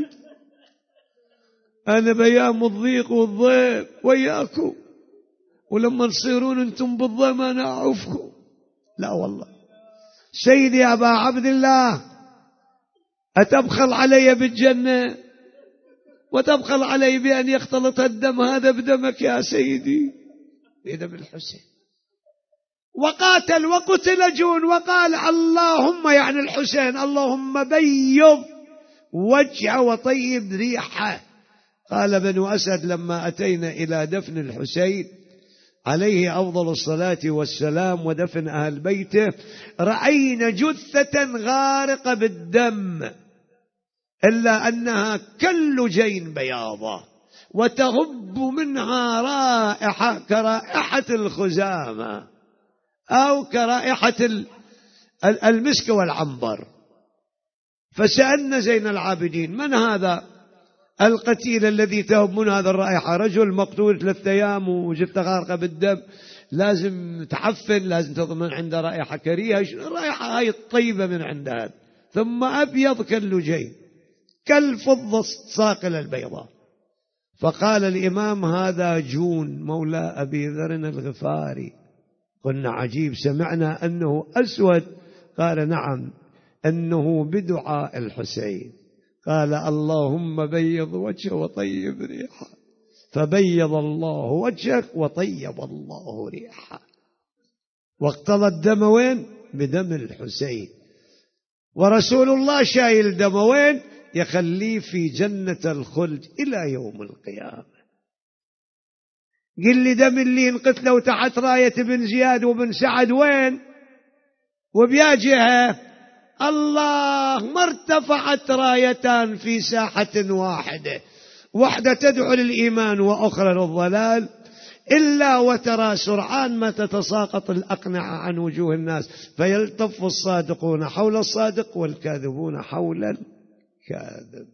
أنا بيام الضيق والضيق وياكم، ولما تصيرون أنتم بالضيم أنا أعوفكم. لا والله سيدي يا أبا عبد الله، أتبخل علي بالجنة وتبخل علي بأن يختلط الدم هذا بدمك يا سيدي، بدم الحسين. وقاتل وقتل جون، وقال: اللهم، يعني الحسين، اللهم بيض وجهه وطيب ريحه. قال بنو أسد: لما أتينا إلى دفن الحسين عليه أفضل الصلاة والسلام ودفن أهل بيته، رأينا جثة غارقة بالدم، إلا أنها كاللجين بياضة، وتهب منها رائحة كرائحة الخزامة أو كرائحة المسك والعنبر. فسألنا زين العابدين: من هذا القتيل الذي تهب من هذا الرائحة؟ رجل مقتول ثلاثة أيام وجثة غارقة بالدم، لازم تعفن، لازم تضمن عنده رائحة كريهة. الرائحة هاي الطيبة من عندها، ثم أبيض كاللجين كالفضة الصاقلة البيضاء. فقال الإمام: هذا جون مولى أبي ذر الغفاري. قلنا: عجيب، سمعنا أنه أسود. قال: نعم، أنه بدعاء الحسين. قال: اللهم بيض وجهه وطيب ريحه. فبيض الله وجهك وطيب الله ريحه، واقتضى الدم وين؟ بدم الحسين. ورسول الله شايل دم وين؟ يخليه في جنة الخلد إلى يوم القيامة. قل لي دم اللي انقتلوا تحت راية بن زياد وبن سعد وين؟ وبيا جهة؟ الله، ما ارتفعت رايتان في ساحة واحدة، واحدة تدعو للإيمان وأخرى للضلال، إلا وترى سرعان ما تتساقط الأقنعة عن وجوه الناس، فيلتف الصادقون حول الصادق والكاذبون حول الكاذب.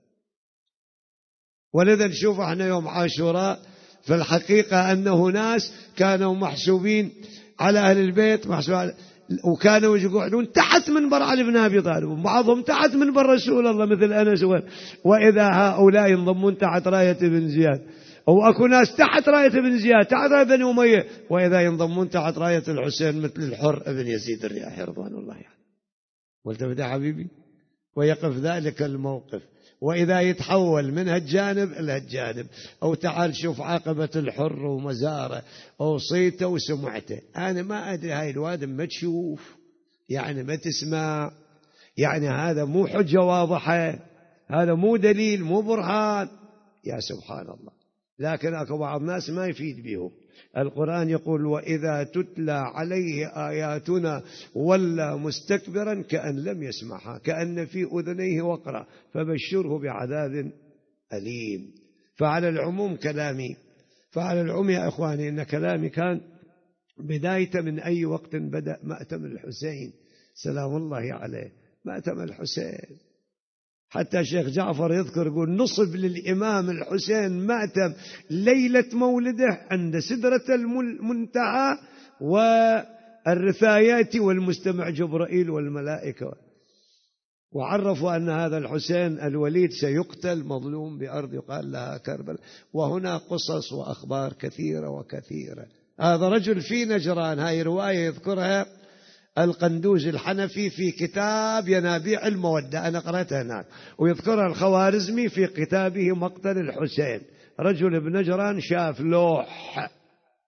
ولذا نشوف احنا يوم عاشوراء في الحقيقة أنه ناس كانوا محسوبين على أهل البيت، محسوب على، وكانوا يقعدون تحت منبر علي بن أبي طالب، وبعضهم تحت منبر رسول الله مثل أنس. وإذا هؤلاء ينضمون تحت راية بن زياد، أو أكو ناس تحت راية بن زياد، تحت راية بن أمية، وإذا ينضمون تحت راية الحسين مثل الحر ابن يزيد الرياحي رضوان الله يعني. والتفت يا حبيبي ويقف ذلك الموقف، وإذا يتحول من هالجانب إلى هالجانب. أو تعال شوف عاقبة الحر ومزاره أو صيته وسمعته. أنا ما أدري، هاي الواد ما تشوف يعني ما تسمع، يعني هذا مو حجة واضحة، هذا مو دليل، مو برهان، يا سبحان الله. لكن أكو بعض الناس ما يفيد بهم. القرآن يقول: وإذا تتلى عليه آياتنا ولى مستكبرا كأن لم يسمعها كأن في أذنيه وقرا فبشره بعذاب أليم. فعلى العموم كلامي، فعلى العموم يا إخواني إن كلامي كان بداية من أي وقت بدأ مأتم الحسين سلام الله عليه، مأتم الحسين. حتى شيخ جعفر يذكر يقول: نصب للإمام الحسين مأتم ليلة مولده عند سدرة المنتهى والرثايات والمستمع جبرائيل والملائكة. وعرفوا أن هذا الحسين الوليد سيقتل مظلوم بأرض يقال لها كربلاء. وهنا قصص وأخبار كثيرة وكثيرة. هذا رجل في نجران، هاي رواية يذكرها القندوز الحنفي في كتاب ينابيع المودة، أنا قرأتها هناك، ويذكرها الخوارزمي في كتابه مقتل الحسين. رجل بنجران شاف لوح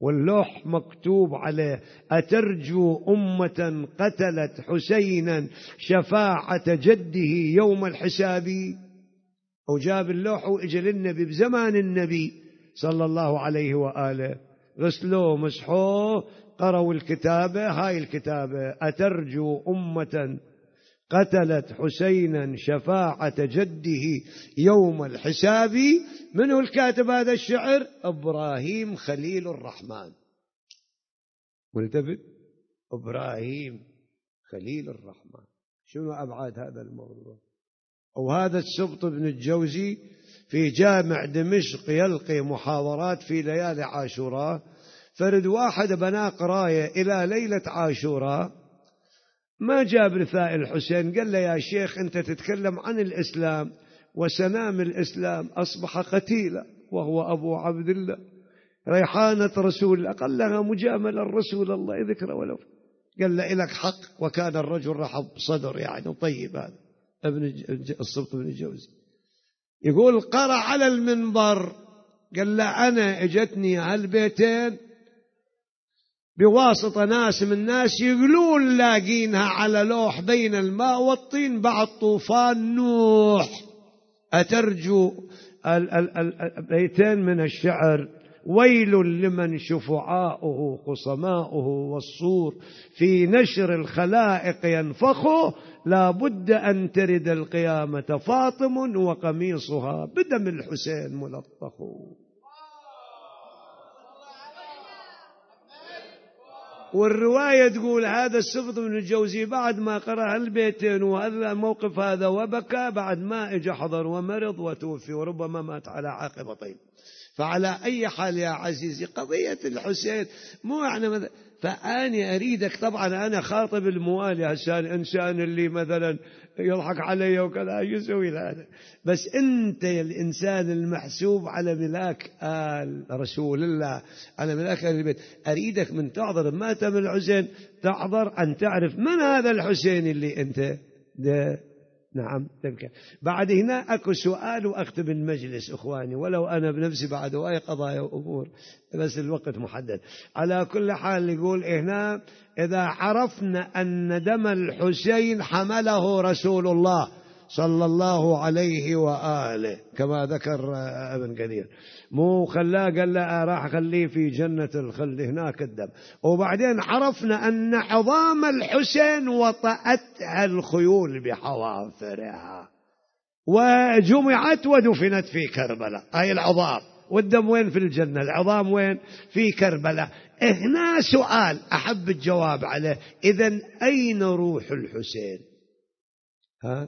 واللوح مكتوب عليه أترجو أمة قتلت حسينا شفاعة جده يوم الحساب. وجاب اللوح وإجل النبي بزمان النبي صلى الله عليه وآله، غسلوه مسحوه قرأوا الكتابة، هاي الكتابة أترجو أمة قتلت حسينا شفاعة جده يوم الحساب. من هو الكاتب هذا الشعر؟ إبراهيم خليل الرحمن. ملتفت؟ إبراهيم خليل الرحمن. شنو أبعاد هذا الموضوع؟ وهذا السبط بن الجوزي في جامع دمشق يلقي محاضرات في ليالي عاشوراء، فرد واحد بنا قراية إلى ليلة عاشوراء ما جاب رثاء الحسين، قال له يا شيخ أنت تتكلم عن الإسلام وسنام الإسلام أصبح قتيلا وهو أبو عبد الله ريحانة رسول الله، قال لها مجاملة الرسول الله ذكر ولو، قال له إلك حق، وكان الرجل رحب صدر يعني طيب. هذا ابن السبط بن الجوزي يقول قرأ على المنبر، قال له أنا اجتني هالبيتين بواسطة ناس من الناس يقولون لاقينها على لوح بين الماء والطين بعد طوفان نوح. أترجو البيتين من الشعر ويل لمن شفعاؤه خصماؤه والصور في نشر الخلائق ينفخه لا بد أن ترد القيامة فاطم وقميصها بدم الحسين ملطخ. والرواية تقول هذا السبط بن الجوزي بعد ما قرأ البيتين وهذا الموقف هذا وبكى، بعد ما اجى حضر ومرض وتوفي وربما مات على عاقبتين. فعلى أي حال يا عزيزي قضية الحسين مو يعني مثلا، فأنا أريدك طبعا أنا خاطب الموالي عشان الإنسان اللي مثلا يضحك علي وكذا يسوي هذا، بس أنت الإنسان المحسوب على ملاك آل رسول الله على ملاك آل البيت، أريدك من تحضر ماتم الحسين تحضر أن تعرف من هذا الحسين اللي أنت ده. نعم تبكي. بعد هنا أكو سؤال وأختم المجلس أخواني، ولو أنا بنفسي بعد أي قضايا وأمور بس الوقت محدد. على كل حال يقول هنا إذا عرفنا أن دم الحسين حمله رسول الله صلى الله عليه وآله كما ذكر ابن كثير، مو خلاه قال له راح خليه في جنة الخلد هناك الدم. وبعدين عرفنا أن عظام الحسين وطأتها الخيول بحوافرها وجمعت ودفنت في كربلاء، هاي العظام، والدم وين؟ في الجنة، العظام وين؟ في كربلاء. هنا سؤال أحب الجواب عليه، إذن أين روح الحسين؟ ها؟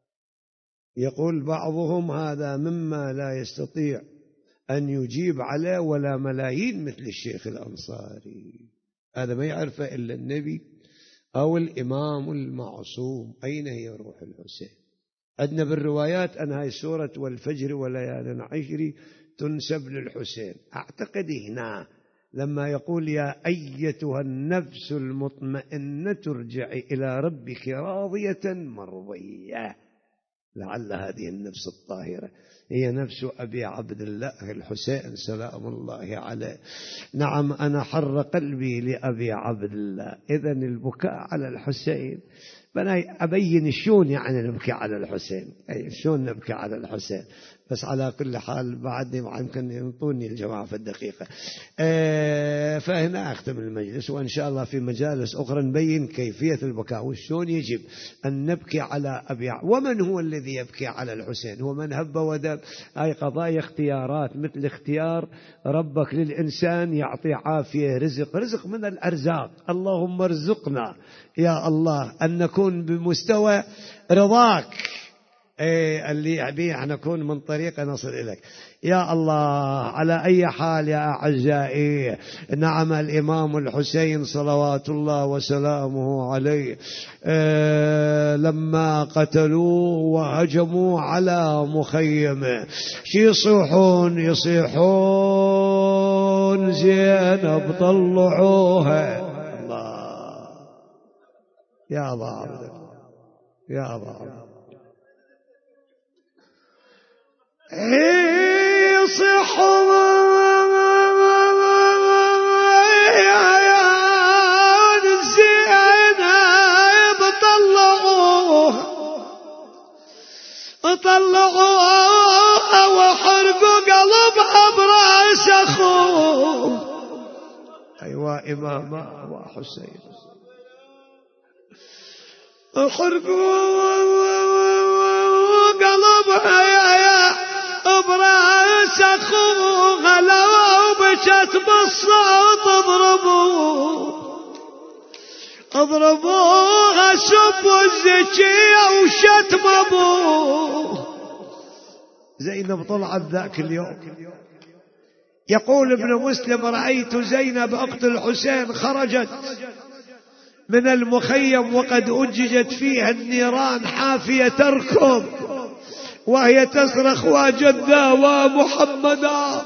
يقول بعضهم هذا مما لا يستطيع أن يجيب عليه ولا ملايين مثل الشيخ الأنصاري، هذا ما يعرفه إلا النبي أو الإمام المعصوم. أين هي روح الحسين؟ عندنا بالروايات أن هاي سورة والفجر وليال عشر تنسب للحسين. أعتقد هنا لما يقول يا أيتها النفس المطمئنة ارجعي إلى ربك راضية مرضية، لعل هذه النفس الطاهرة هي نفس أبي عبد الله الحسين سلام الله عليه. نعم أنا حر قلبي لأبي عبد الله. إذن البكاء على الحسين بنا أبين شون يعني نبكي على الحسين، أي شون نبكي على الحسين، بس على كل حال بعدني يمكن ينطوني الجماعة في الدقيقة. أه فهنا أختم المجلس، وإن شاء الله في مجالس أخرى نبين كيفية البكاء وشون يجب أن نبكي على أبي. ومن هو الذي يبكي على الحسين؟ هو من هب ودب. هاي قضايا اختيارات، مثل اختيار ربك للإنسان يعطي عافية رزق، رزق من الأرزاق. اللهم ارزقنا يا الله أن نكون بمستوى رضاك، إيه اللي يبيه نكون من طريق نصل إليك يا الله. على أي حال يا أعزائي، نعم الإمام الحسين صلوات الله وسلامه عليه إيه لما قتلوه وهجموا على مخيمه شي يصيحون يصيحون زينب طلعوها. الله يا أبا عبد يا أبا عبد يصيحون وطلعوها وحرقوا قلبها براس أخوه. أيوة إمام أبو حسين، حرقوا قلبها يا يا براس أخوها، لو بكت بالصوت اضربوه اضربوها، سبوا الزكية وشتم أبوه. زينب طلعت ذاك اليوم، يقول ابن مسلم: رأيت زينب أخت الحسين خرجت من المخيم وقد أججت فيها النيران حافية تركض وهي تصرخ: وجدا ومحمدا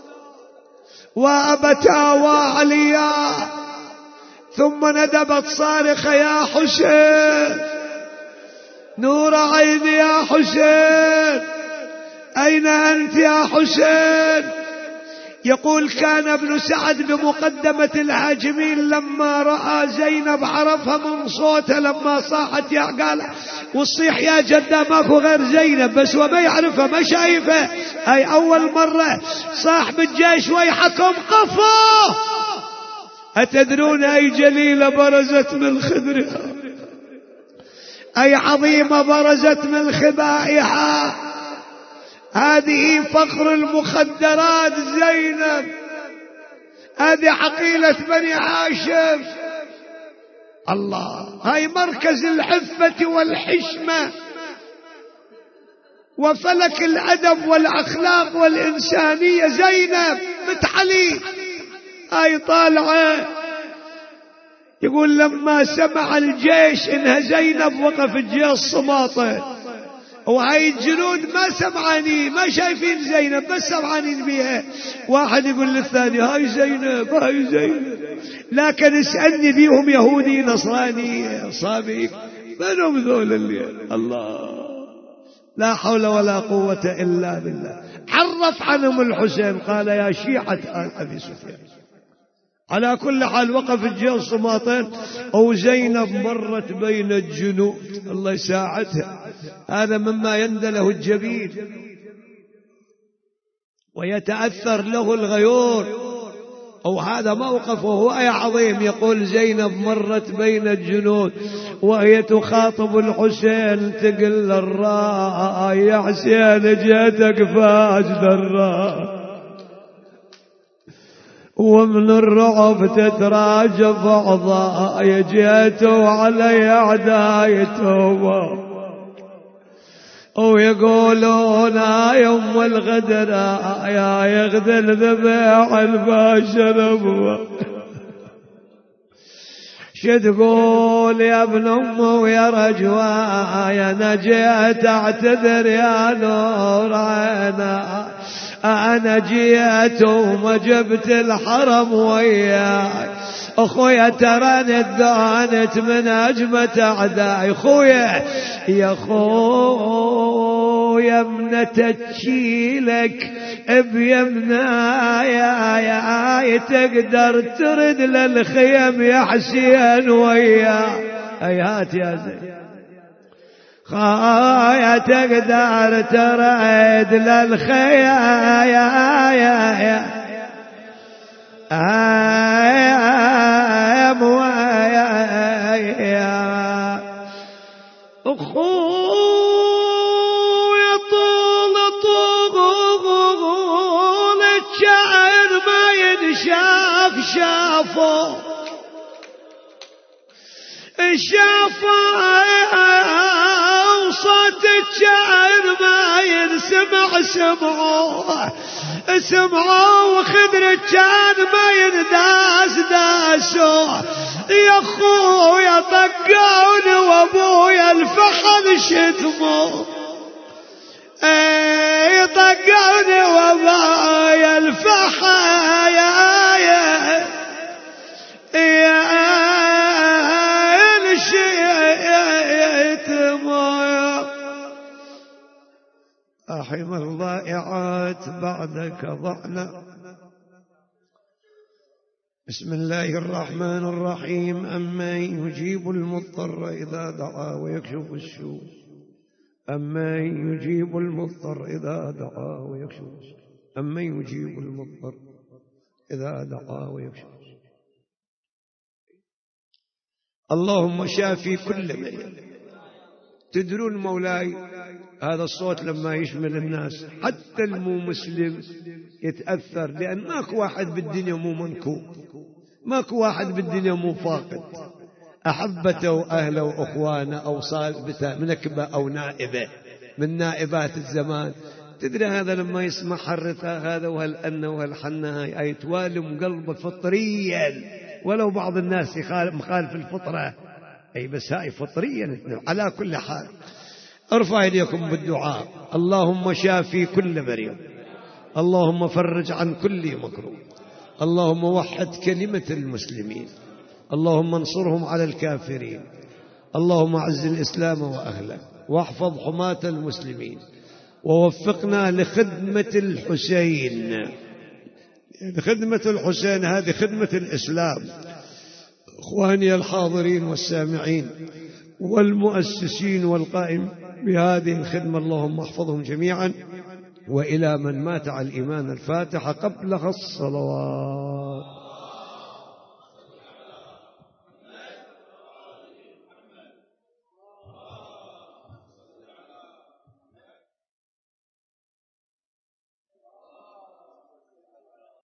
وأبتا وعليا. ثم ندبت صارخة: يا حسين، نور عيني يا حسين، أين أنت يا حسين؟ يقول: كان ابن سعد بمقدمة الهاجمين لما رأى زينب عرفها من صوتها، لما صاحت يا قال وصيح يا جدة ماكو غير زينب، بس وما يعرفها ما شايفه. أي أول مرة صاحب الجيش ويحكم قفوا. أتدرون أي جليلة برزت من خدرها؟ أي عظيمة برزت من خبائها؟ هذه فخر المخدرات زينب، هذه عقيلة بني هاشم. الله، هاي مركز العفة والحشمة وفلك الأدب والأخلاق والإنسانية. زينب بنت علي هاي طالعة. يقول: لما سمع الجيش إنها زينب وقف الجيش صماطة، وهاي الجنود ما سمعانين ما شايفين زينب، بس سمعانين بيها. واحد يقول للثاني: هاي زينب هاي زينب، لكن اسألني بيهم يهودي نصراني صابي منهم ذول اللي الله. لا حول ولا قوة إلا بالله. عرف عنهم الحسين قال: يا شيعة آل أبي سفيان. على كل حال وقف الجيش صماطين، وزينب مرت بين الجنود، الله يساعدها. هذا مما يندله الجبين ويتأثر له الغيور، أو هذا موقف وهو أي عظيم. يقول: زينب مرت بين الجنود وهي تخاطب الحسين تقل الراء يا حسين جيتك فاجد الراء، ومن الرعب تتراجف أعضاء جيتوا علي أعداء توبة، ويقولون يا أم الغدر يا يغدر ذبيح البشر أبوه. شتقول يا ابن أمه ويا رجوايا نجيت أعتذر يا نور عينا، أنا جيت وما جبت الحرم وياي، أخويا تراني اتذانت من أجمة أعدائي. أخويا يا أخويا ابنة تشيلك بيمناي يا تقدر ترد للخيم يا حسين وياي. أيات يا زين خايا تقدر ترد للخيم يا يا يا مويا أخويا طول طول الشعر ما ينشاف شافه شافه وصوت الشعر ما ينسمع سمعه سمعه وخدر كان ما ينداس داسه. يا أخويا طقوني وابويا الفحل شتمه، اي طقوني وابويا الفحل يا يا يا الشتمه. أحم الضائعات بعدك ضعنا. بسم الله الرحمن الرحيم. أمن يجيب المضطر إذا دعا ويكشف السوء أمن يجيب المضطر إذا دعاه ويكشف أمن يجيب المضطر إذا دعاه ويكشف. اللهم شافي كل مريض. تدرون مولاي هذا الصوت لما يشمل الناس حتى المو مسلم يتأثر، لأن ماكو واحد بالدنيا مو منكوب، ماكو واحد بالدنيا مو فاقد أحبته وأهله وأخوانه أو صاحبته منكبة أو نائبة من نائبات الزمان. تدري هذا لما يسمع حرته هذا وهالأنه وهالحنة هاي يتوالم قلبه فطريا، ولو بعض الناس يخالف مخالف الفطرة أي بس هاي فطريا. على كل حال ارفع يديكم بالدعاء. اللهم شافي كل مريض، اللهم فرج عن كل مكروه، اللهم وحد كلمة المسلمين، اللهم انصرهم على الكافرين، اللهم اعز الإسلام وأهله واحفظ حماة المسلمين، ووفقنا لخدمة الحسين. خدمة الحسين هذه خدمة الإسلام. إخواني الحاضرين والسامعين والمؤسسين والقائم بهذه الخدمة اللهم احفظهم جميعا. وإلى من مات على الإيمان الفاتحة قبلها الصلوات.